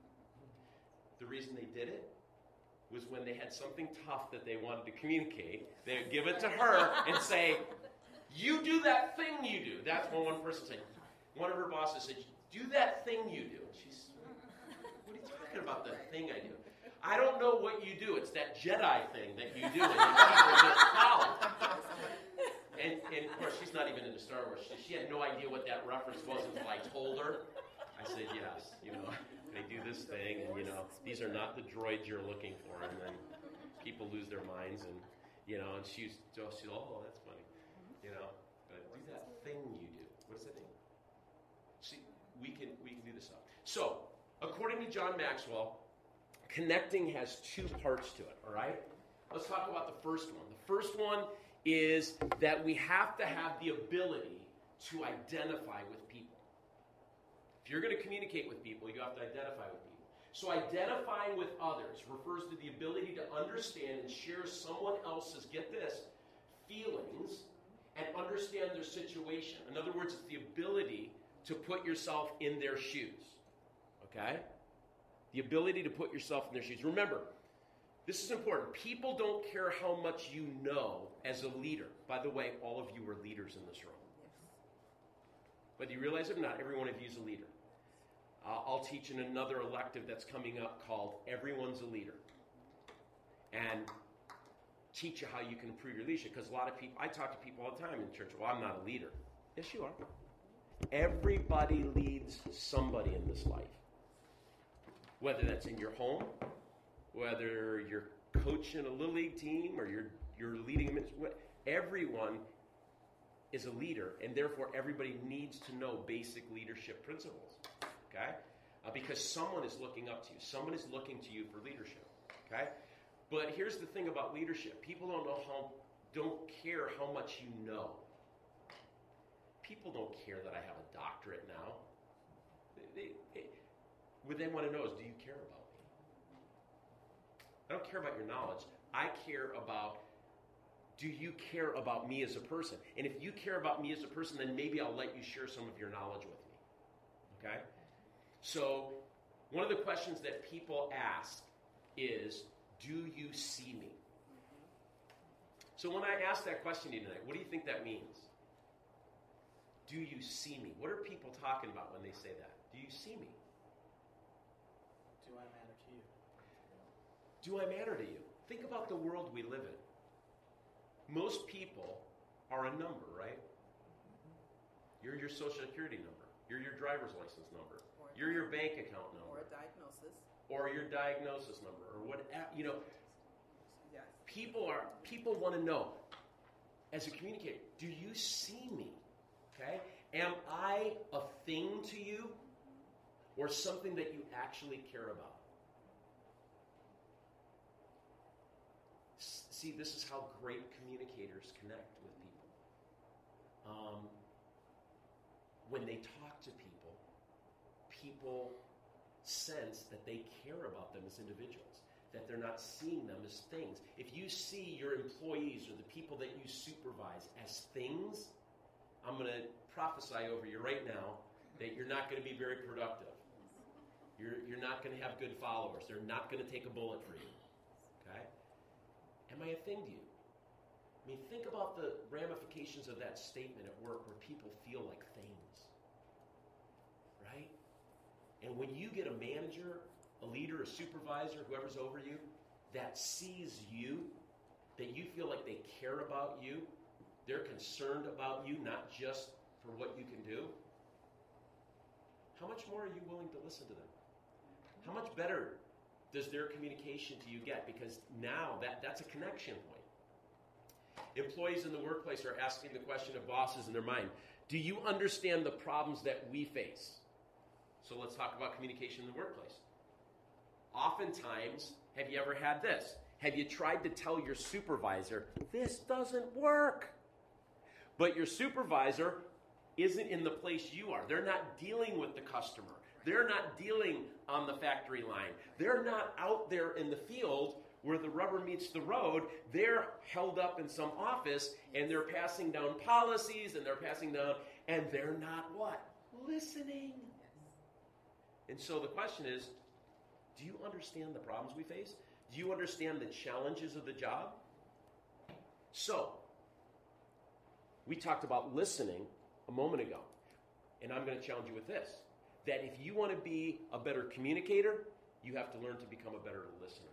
The reason they did it was when they had something tough that they wanted to communicate, they would give it to her and say, you do that thing you do. That's what one person said. One of her bosses said, do that thing you do. And she's, what are you talking about, the thing I do? I don't know what you do. It's that Jedi thing that you do, and people just follow. And of course, she's not even into Star Wars. She had no idea what that reference was until I told her. I said, yes, they do this thing, and these are not the droids you're looking for. And then people lose their minds, and and she's oh, that's funny, but do that thing you do. What does that mean? See, we can do this stuff. So, according to John Maxwell, connecting has two parts to it, all right? Let's talk about the first one. The first one is that we have to have the ability to identify with people. If you're going to communicate with people, you have to identify with people. So identifying with others refers to the ability to understand and share someone else's, get this, feelings and understand their situation. In other words, it's the ability to put yourself in their shoes. Okay? The ability to put yourself in their shoes. Remember, this is important. People don't care how much you know as a leader. By the way, all of you are leaders in this room. Whether you realize it or not, every one of you is a leader. I'll teach in another elective that's coming up called Everyone's a Leader. And teach you how you can improve your leadership. Because a lot of people, I talk to people all the time in church, well, I'm not a leader. Yes, you are. Everybody leads somebody in this life. Whether that's in your home, whether you're coaching a little league team or you're leading a ministry, everyone is a leader, and therefore everybody needs to know basic leadership principles, okay? Because someone is looking up to you. Someone is looking to you for leadership, okay? But here's the thing about leadership. People don't care how much you know. People don't care that I have a doctorate now. What they want to know is, do you care about me? I don't care about your knowledge. I care about, do you care about me as a person? And if you care about me as a person, then maybe I'll let you share some of your knowledge with me. Okay? So, one of the questions that people ask is, do you see me? So when I ask that question to you tonight, what do you think that means? Do you see me? What are people talking about when they say that? Do you see me?
Do I matter to you?
Do I matter to you? Think about the world we live in. Most people are a number, right? You're your social security number. You're your driver's license number. You're your bank account number.
Or a diagnosis.
Or your diagnosis number. Or whatever. You know,
Yes.
people want to know, as a communicator, do you see me? Okay? Am I a thing to you? Or something that you actually care about? See, this is how great communicators connect with people. When they talk to people, people sense that they care about them as individuals, that they're not seeing them as things. If you see your employees or the people that you supervise as things, I'm going to prophesy over you right now that you're not going to be very productive. You're not going to have good followers. They're not going to take a bullet for you. Okay? Am I a thing to you? I mean, think about the ramifications of that statement at work where people feel like things. Right? And when you get a manager, a leader, a supervisor, whoever's over you, that sees you, that you feel like they care about you, they're concerned about you, not just for what you can do, how much more are you willing to listen to them? How much better does their communication to you get? Because now that's a connection point. Employees in the workplace are asking the question of bosses in their mind, do you understand the problems that we face? So let's talk about communication in the workplace. Oftentimes, have you ever had this? Have you tried to tell your supervisor, this doesn't work? But your supervisor isn't in the place you are. They're not dealing with the customer. They're not dealing on the factory line. They're not out there in the field where the rubber meets the road. They're held up in some office, and they're passing down policies, and they're not what? Listening. And so the question is, do you understand the problems we face? Do you understand the challenges of the job? So, we talked about listening a moment ago, and I'm going to challenge you with this, that if you want to be a better communicator, you have to learn to become a better listener.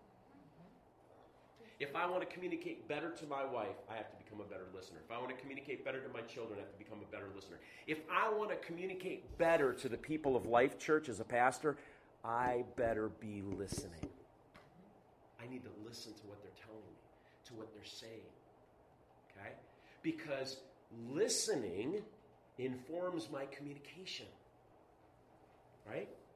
If I want to communicate better to my wife, I have to become a better listener. If I want to communicate better to my children, I have to become a better listener. If I want to communicate better to the people of Life Church as a pastor, I better be listening. I need to listen to what they're telling me, to what they're saying. Okay? Because listening informs my communication. Right?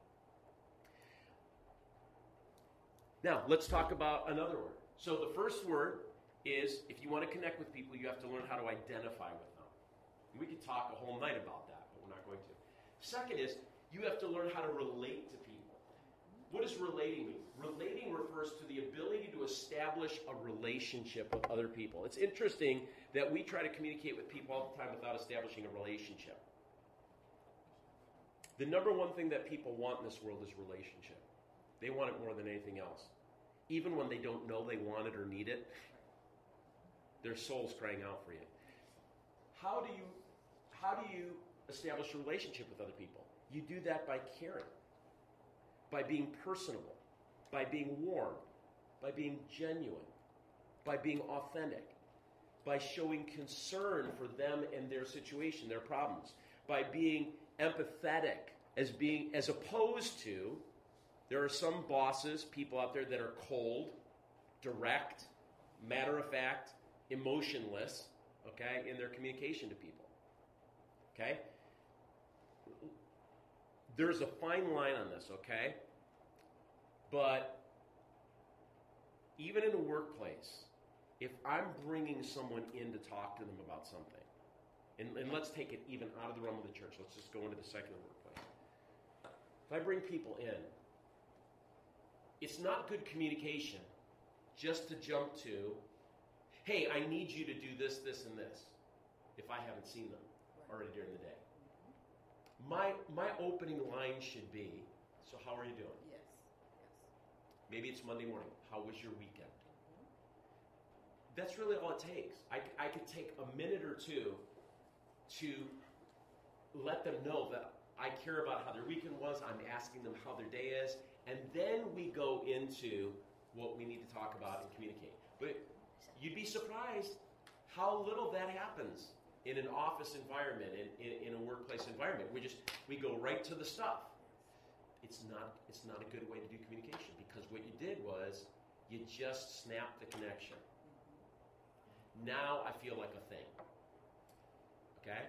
Now, let's talk about another word. So the first word is, if you want to connect with people, you have to learn how to identify with them. And we could talk a whole night about that, but we're not going to. Second is, you have to learn how to relate to people. What does relating mean? Relating refers to the ability to establish a relationship with other people. It's interesting that we try to communicate with people all the time without establishing a relationship. The number one thing that people want in this world is relationship. They want it more than anything else. Even when they don't know they want it or need it, their soul's crying out for you. How do you establish a relationship with other people? You do that by caring, by being personable, by being warm, by being genuine, by being authentic, by showing concern for them and their situation, their problems, by being empathetic, as opposed to, there are some bosses, people out there that are cold, direct, matter of fact, emotionless, okay, in their communication to people. Okay? There's a fine line on this, okay? But even in a workplace, if I'm bringing someone in to talk to them about something, and let's take it even out of the realm of the church, let's just go into the secular workplace. If I bring people in, it's not good communication just to jump to, hey, I need you to do this, this, and this, if I haven't seen them already during the day. My opening line should be, so how are you doing?
Yes.
Maybe it's Monday morning. How was your weekend? That's really all it takes. I could take a minute or two to let them know that I care about how their weekend was. I'm asking them how their day is. And then we go into what we need to talk about and communicate. But you'd be surprised how little that happens in an office environment, in a workplace environment. We go right to the stuff. It's not a good way to do communication, because what you did was you just snapped the connection. Now I feel like a thing. Okay?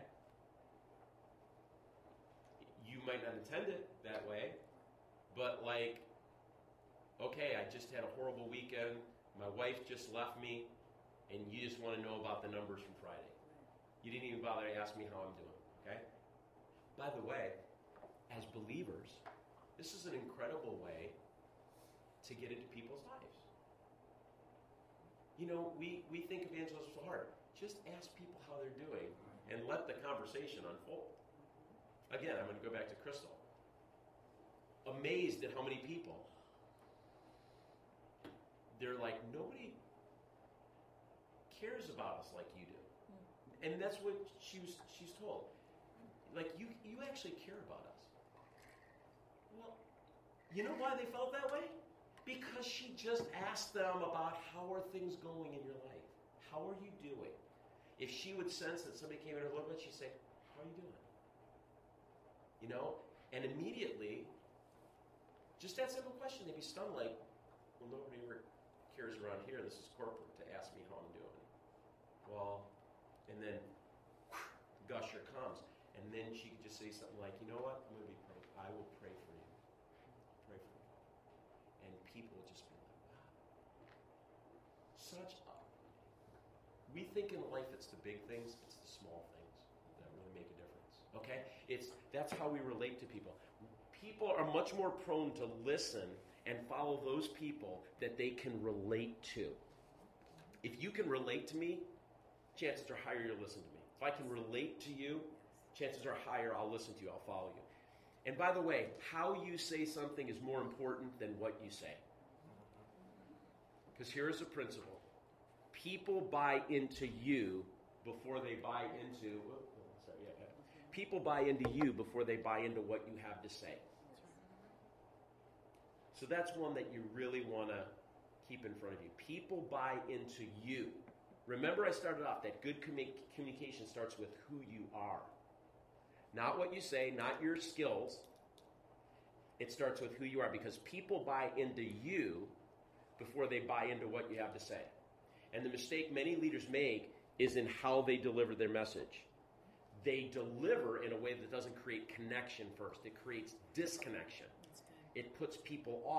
You might not intend it that way, but like, okay, I just had a horrible weekend. My wife just left me, and you just want to know about the numbers from Friday. You didn't even bother to ask me how I'm doing, okay? By the way, as believers, this is an incredible way to get into people's lives. You know, we think evangelism is hard. Just ask people how they're doing and let the conversation unfold. Again, I'm going to go back to Crystal. Amazed at how many people, they're like, nobody cares about us like you do. And that's what she's told. Like, you actually care about us. Well, you know why they felt that way? Because she just asked them about, how are things going in your life? How are you doing? If she would sense that somebody came in her a little bit, she'd say, how are you doing? You know? And immediately, just that simple question, they'd be stunned like, well, nobody ever cares around here. This is corporate to ask me how I'm doing. Well, and then gusher comes. And then she could just say something like, you know what? I'm going to be praying. I will pray for you. Pray for you. And people will just be like, wow. We think in life it's the big things, it's the small things that really make a difference. Okay? That's how we relate to people. People are much more prone to listen and follow those people that they can relate to. If you can relate to me, chances are higher you'll listen to me. If I can relate to you, chances are higher I'll listen to you, I'll follow you. And by the way, how you say something is more important than what you say. Because here is a principle. People buy into you before they buy into... People buy into you before they buy into what you have to say. So that's one that you really want to keep in front of you. People buy into you. Remember, I started off that good communication starts with who you are. Not what you say, not your skills. It starts with who you are, because people buy into you before they buy into what you have to say. And the mistake many leaders make is in how they deliver their message. They deliver in a way that doesn't create connection first. It creates disconnection. It puts people off.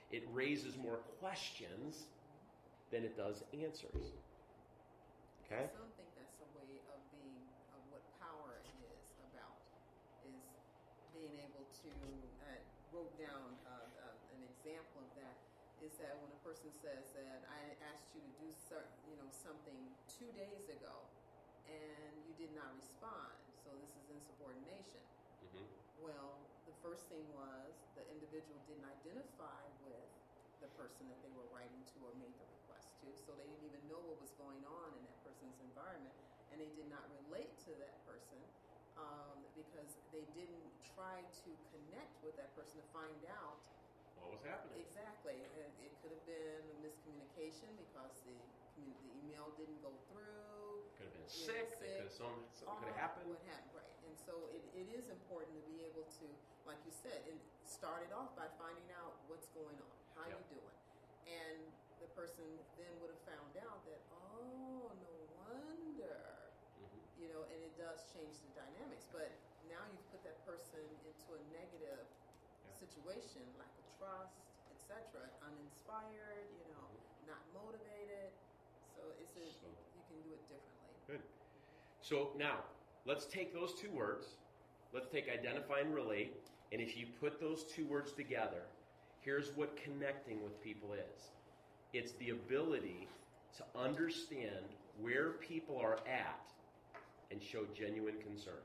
It raises more questions than it does answers. Okay?
Some think that's a way of being, of what power is about, is being able to, I wrote down an example of that, is that when a person says that I asked you to do something 2 days ago and you did not respond, so this is insubordination.
Mm-hmm.
Well, the first thing was the individual didn't identify with the person that they were writing to or made the request to, so they didn't even know what was going on in that person's environment, and they did not relate to that person because they didn't try to connect with that person to find out
What was happening?
exactly. It could have been a miscommunication because the email didn't go through.
Could have been sick. Something could have happened.
What happened, right? And so it is important to be able to, like you said, and start it off by finding out what's going on, how
Yeah.
you doing, and the person then would have found out that, oh, no wonder,
Mm-hmm.
and it does change the dynamics. But now you've put that person into a negative situation, lack of trust, etc., uninspired, not motivated. So you can do it differently.
Good. So now, let's take those two words. Let's take identify and relate. And if you put those two words together, here's what connecting with people is. It's the ability to understand where people are at and show genuine concern.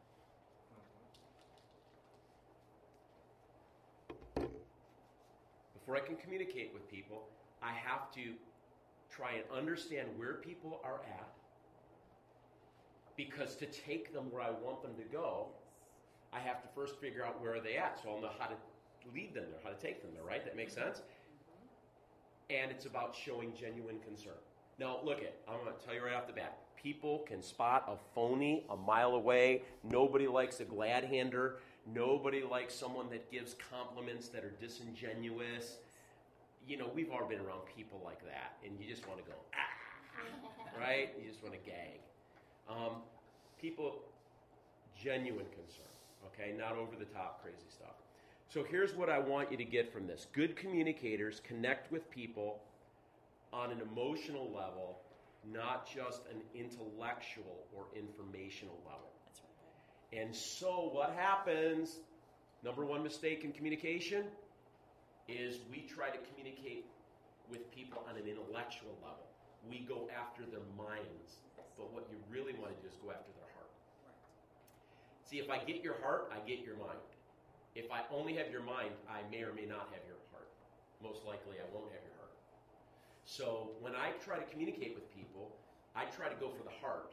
Before I can communicate with people, I have to try and understand where people are at, because to take them where I want them to go, I have to first figure out where are they at, so I'll know how to lead them there, how to take them there, right? That makes sense? And it's about showing genuine concern. Now, look I'm going to tell you right off the bat, people can spot a phony a mile away. Nobody likes a glad-hander. Nobody likes someone that gives compliments that are disingenuous. We've all been around people like that, and you just want to go, right? You just want to gag. People, genuine concern, okay? Not over-the-top crazy stuff. So here's what I want you to get from this. Good communicators connect with people on an emotional level, not just an intellectual or informational level.
That's right.
And so what happens, number one mistake in communication, is we try to communicate with people on an intellectual level. We go after their minds, but what you really want to do is go after their heart.
Right.
See, if I get your heart, I get your mind. If I only have your mind, I may or may not have your heart. Most likely, I won't have your heart. So when I try to communicate with people, I try to go for the heart.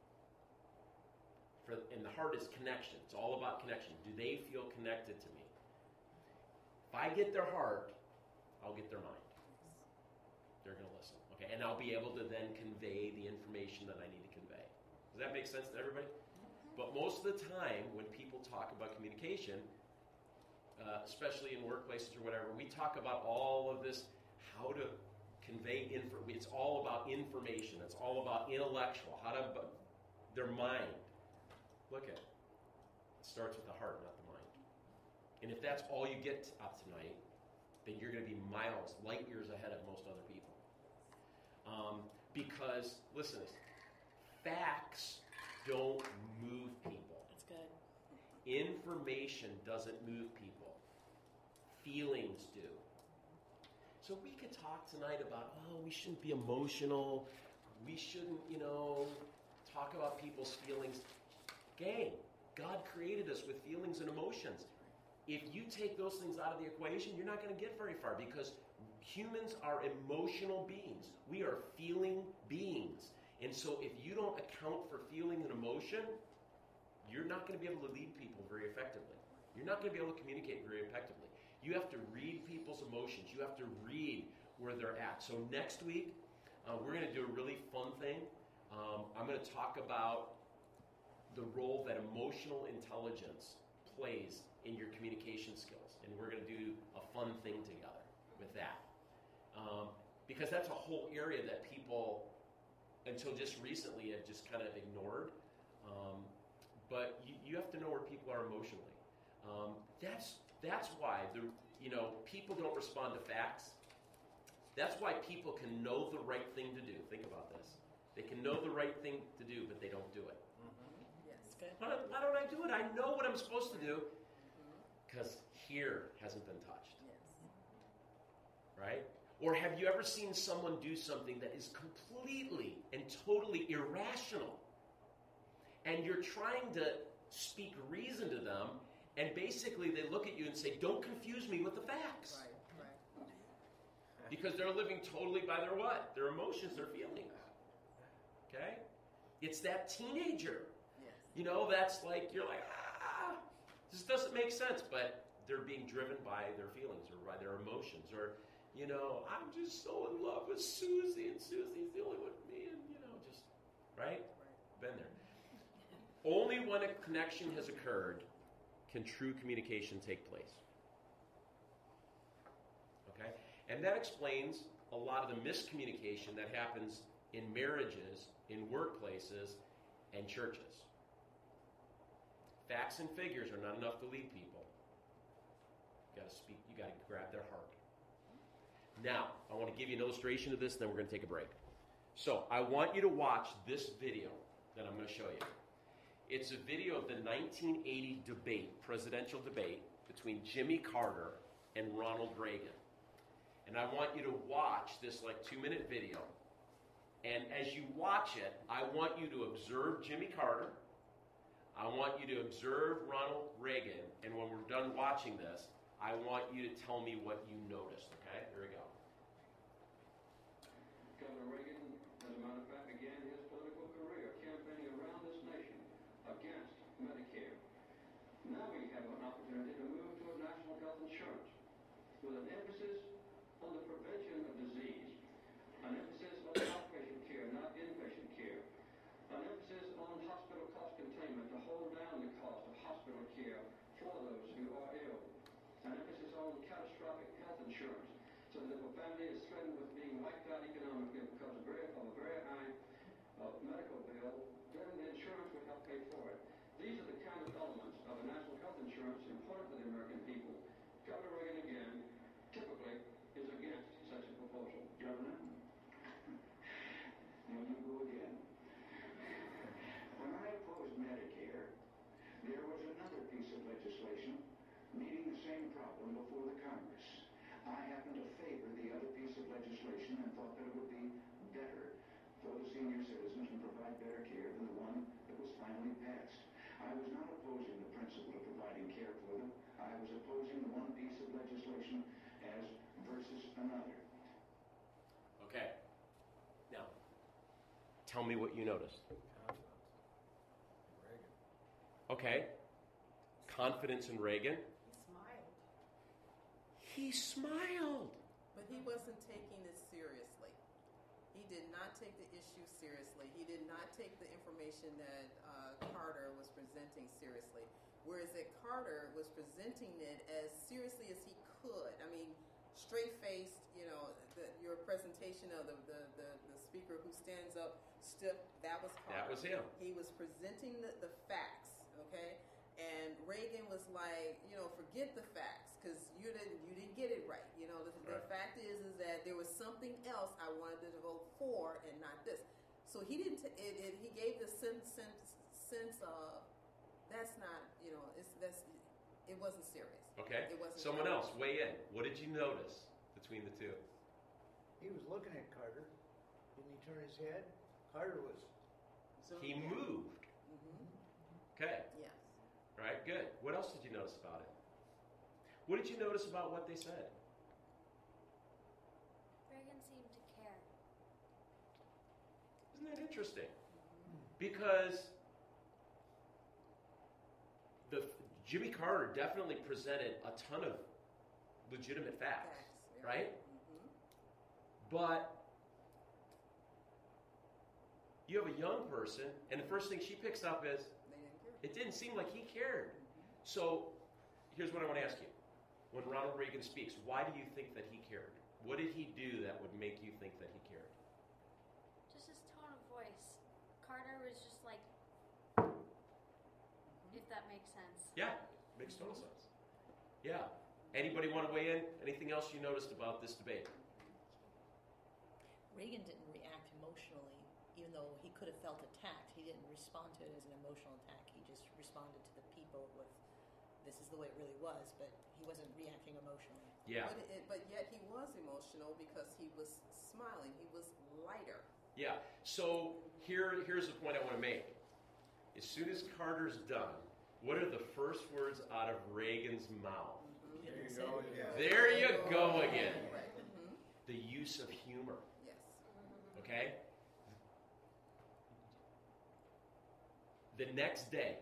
And the heart is connection. It's all about connection. Do they feel connected to me? If I get their heart, I'll get their mind. They're going to listen. Okay, and I'll be able to then convey the information that I need to convey. Does that make sense to everybody? But most of the time, when people talk about communication, especially in workplaces or whatever, we talk about all of this, how to convey information. It's all about information. It's all about intellectual, their mind. Look at it. It starts with the heart, not the mind. And if that's all you get out tonight, then you're going to be miles, light years ahead of most other people. Because, listen, facts don't move people.
That's good.
Information doesn't move people. Feelings do. So we could talk tonight about, we shouldn't be emotional. We shouldn't, talk about people's feelings. Gang, God created us with feelings and emotions. If you take those things out of the equation, you're not going to get very far, because humans are emotional beings. We are feeling beings. And so if you don't account for feeling and emotion, you're not going to be able to lead people very effectively. You're not going to be able to communicate very effectively. You have to read people's emotions. You have to read where they're at. So next week, we're going to do a really fun thing. I'm going to talk about the role that emotional intelligence plays in your communication skills. And we're going to do a fun thing together with that. Because that's a whole area that people, until just recently, have just kind of ignored. But you have to know where people are emotionally. That's why people don't respond to facts. That's why people can know the right thing to do. Think about this. They can know the right thing to do, but they don't do it.
Yes.
Why don't I do it? I know what I'm supposed to do. Because here hasn't been touched.
Yes.
Right? Or have you ever seen someone do something that is completely and totally irrational? And you're trying to speak reason to them, and basically they look at you and say, don't confuse me with the facts.
Right.
Because they're living totally by their what? Their emotions, their feelings. Okay? It's that teenager.
Yes.
That's like, you're like, this doesn't make sense, but they're being driven by their feelings or by their emotions. Or, I'm just so in love with Susie, and Susie's the only one with me, and, just, right? Been there. Only when a connection has occurred can true communication take place. Okay? And that explains a lot of the miscommunication that happens in marriages, in workplaces, and churches. Facts and figures are not enough to lead people. You got to speak, you got to grab their heart. Now, I want to give you an illustration of this, then we're going to take a break. So, I want you to watch this video that I'm going to show you. It's a video of the 1980 presidential debate between Jimmy Carter and Ronald Reagan. And I want you to watch this 2-minute video. And as you watch it, I want you to observe Jimmy Carter. I want you to observe Ronald Reagan. And when we're done watching this, I want you to tell me what you noticed. Okay? Here we go.
Governor Reagan, as a matter of fact, began his political career campaigning around this nation against Medicare. Now we have an opportunity to move toward national health insurance with an emphasis on the prevention of disease, an emphasis on outpatient care, not inpatient care, an emphasis on hospital cost containment to hold down the cost of hospital care for those who are ill, an emphasis on catastrophic health insurance so that if a family is threatened with being wiped out economically because of a very high medical bill, then the insurance would help pay for it. These are the kind of elements of a national health insurance important to the American people. Governor Reagan, again, typically is against such a proposal. Governor, there you go again. When I opposed Medicare, there was another piece of legislation meeting the same problem before the Congress. I happened to favor the other piece of legislation and thought that it would be better for the senior citizens and provide better care than the one that was finally passed. I was not opposing the principle of providing care for them. I was opposing one piece of legislation as versus another.
Okay. Now, tell me what you noticed. Okay. Confidence in Reagan. He smiled.
But he wasn't taking it seriously. He did not take the issue seriously. He did not take the information that Carter was presenting seriously. Whereas that Carter was presenting it as seriously as he could. I mean, straight-faced, your presentation of the speaker who stands up stiff, that was Carter.
That was him.
He was presenting the facts, okay? And Reagan was like, forget the facts because you didn't get it right. The fact is that there was something else I wanted to vote for and not this. So he didn't. He gave the sense of that's not. It wasn't serious.
Okay.
It wasn't.
Someone
serious.
else weigh in. What did you notice between the two?
He was looking at Carter. Didn't he turn his head? Carter was.
He moved.
Mm-hmm.
Okay.
Yes.
Right. Good. What else did you notice about it? What did you notice about what they said?
Reagan seemed to care.
Isn't that interesting? Because Jimmy Carter definitely presented a ton of legitimate facts,
Yeah.
right?
Mm-hmm.
But you have a young person, and the first thing she picks up is,
They didn't care.
it didn't seem like he cared. So here's what I want to ask you. When Ronald Reagan speaks, why do you think that he cared? What did he do that would make you think that he cared?
Just his tone of voice. Carter was just like, if that makes sense.
Yeah, makes total sense. Yeah. Anybody want to weigh in? Anything else you noticed about this debate?
Reagan didn't react emotionally, even though he could have felt attacked. He didn't respond to it as an emotional attack. He just responded to the people with, this is the way it really was, but he wasn't reacting emotionally.
Yeah.
But yet he was emotional because he was smiling. He was lighter.
Yeah. So here's the point I want to make. As soon as Carter's done, what are the first words out of Reagan's mouth?
There you go again.
There you go again.
Right.
The use of humor.
Yes.
Okay? The next day,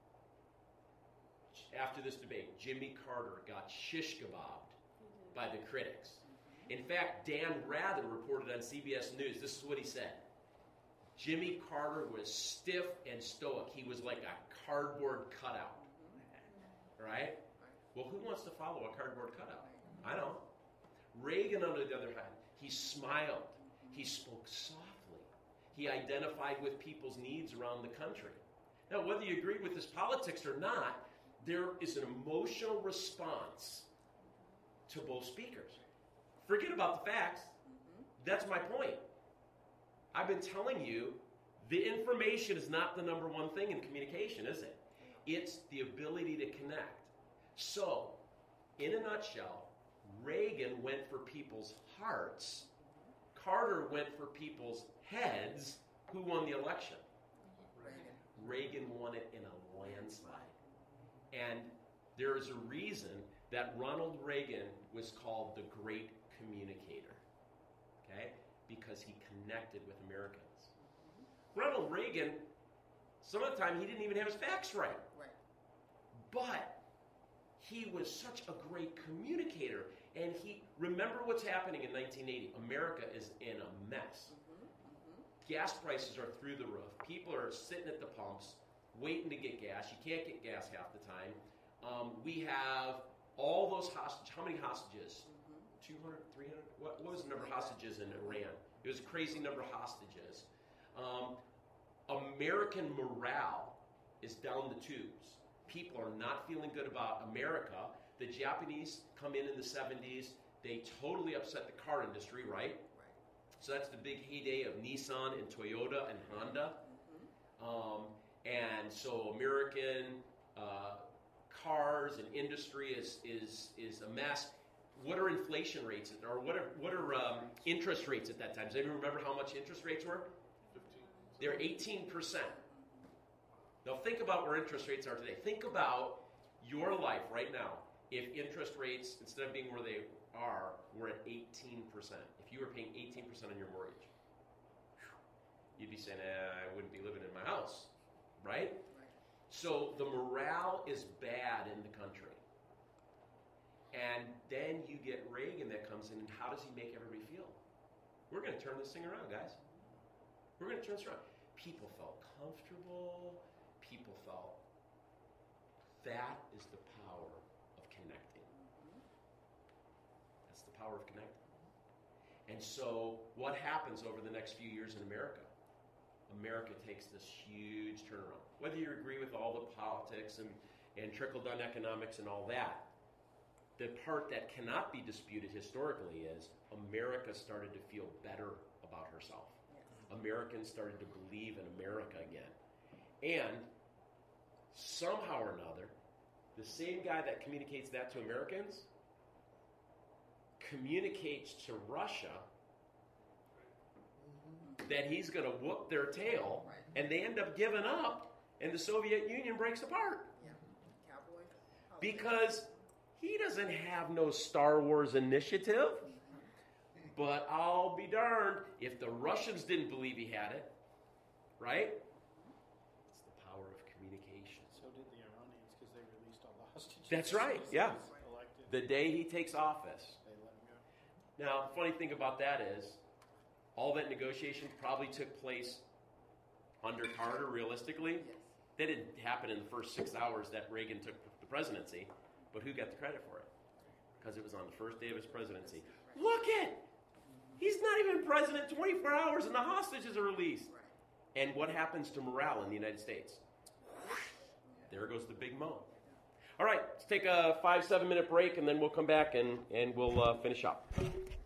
after this debate, Jimmy Carter got shish kebabbed by the critics. In fact, Dan Rather reported on CBS News, this is what he said. Jimmy Carter was stiff and stoic. He was like a cardboard cutout. Right? Well, who wants to follow a cardboard cutout? I don't. Reagan, on the other hand, he smiled. He spoke softly. He identified with people's needs around the country. Now, whether you agree with his politics or not, there is an emotional response to both speakers. Forget about the facts. That's my point. I've been telling you, the information is not the number one thing in communication, is it? It's the ability to connect. So, in a nutshell, Reagan went for people's hearts. Carter went for people's heads. Who won the election? Reagan won it in a landslide. And there is a reason that Ronald Reagan was called the great communicator. Okay? Because he connected with Americans. Ronald Reagan, some of the time, he didn't even have his facts right.
Right.
But he was such a great communicator. And remember what's happening in 1980. America is in a mess. Gas prices are through the roof. People are sitting at the pumps, waiting to get gas. You can't get gas half the time. We have all those hostages. How many hostages? 200, 300? What was the number of hostages in Iran? It was a crazy number of hostages. American morale is down the tubes. People are not feeling good about America. The Japanese come in the 70s. They totally upset the car industry, right? So that's the big heyday of Nissan and Toyota and Honda. And so American cars and industry is a mess. What are inflation rates, or what are interest rates at that time? Does anyone remember how much interest rates were? 15. They're 18%. Now think about where interest rates are today. Think about your life right now. If interest rates, instead of being where they are, were at 18%. If you were paying 18% on your mortgage, you'd be saying, I wouldn't be living in my house, right? So the morale is bad in the country. And then you get Reagan that comes in, and how does he make everybody feel? We're going to turn this thing around, guys. We're going to turn this around. People felt comfortable. People felt that is the power of connecting. That's the power of connecting. And so what happens over the next few years in America? America takes this huge turnaround. Whether you agree with all the politics and trickle-down economics and all that, the part that cannot be disputed historically is America started to feel better about herself. Americans started to believe in America again. And somehow or another, the same guy that communicates that to Americans communicates to Russia that he's going to whoop their tail, and they end up giving up, and the Soviet Union breaks apart.
Cowboy.
Because he doesn't have no Star Wars initiative. But I'll be darned if the Russians didn't believe he had it, right? It's the power of communication.
So did the Iranians, because they released all the hostages.
That's right, yeah.
Elected.
The day he takes office.
They let him go.
Now, the funny thing about that is, all that negotiation probably took place under Carter, realistically.
Yes.
That didn't happen in the first 6 hours that Reagan took the presidency. But who got the credit for it? Because it was on the first day of his presidency. Look it! He's not even president 24 hours and the hostages are released. And what happens to morale in the United States? There goes the big mo. All right, let's take a 5-7 minute break, and then we'll come back and we'll finish up.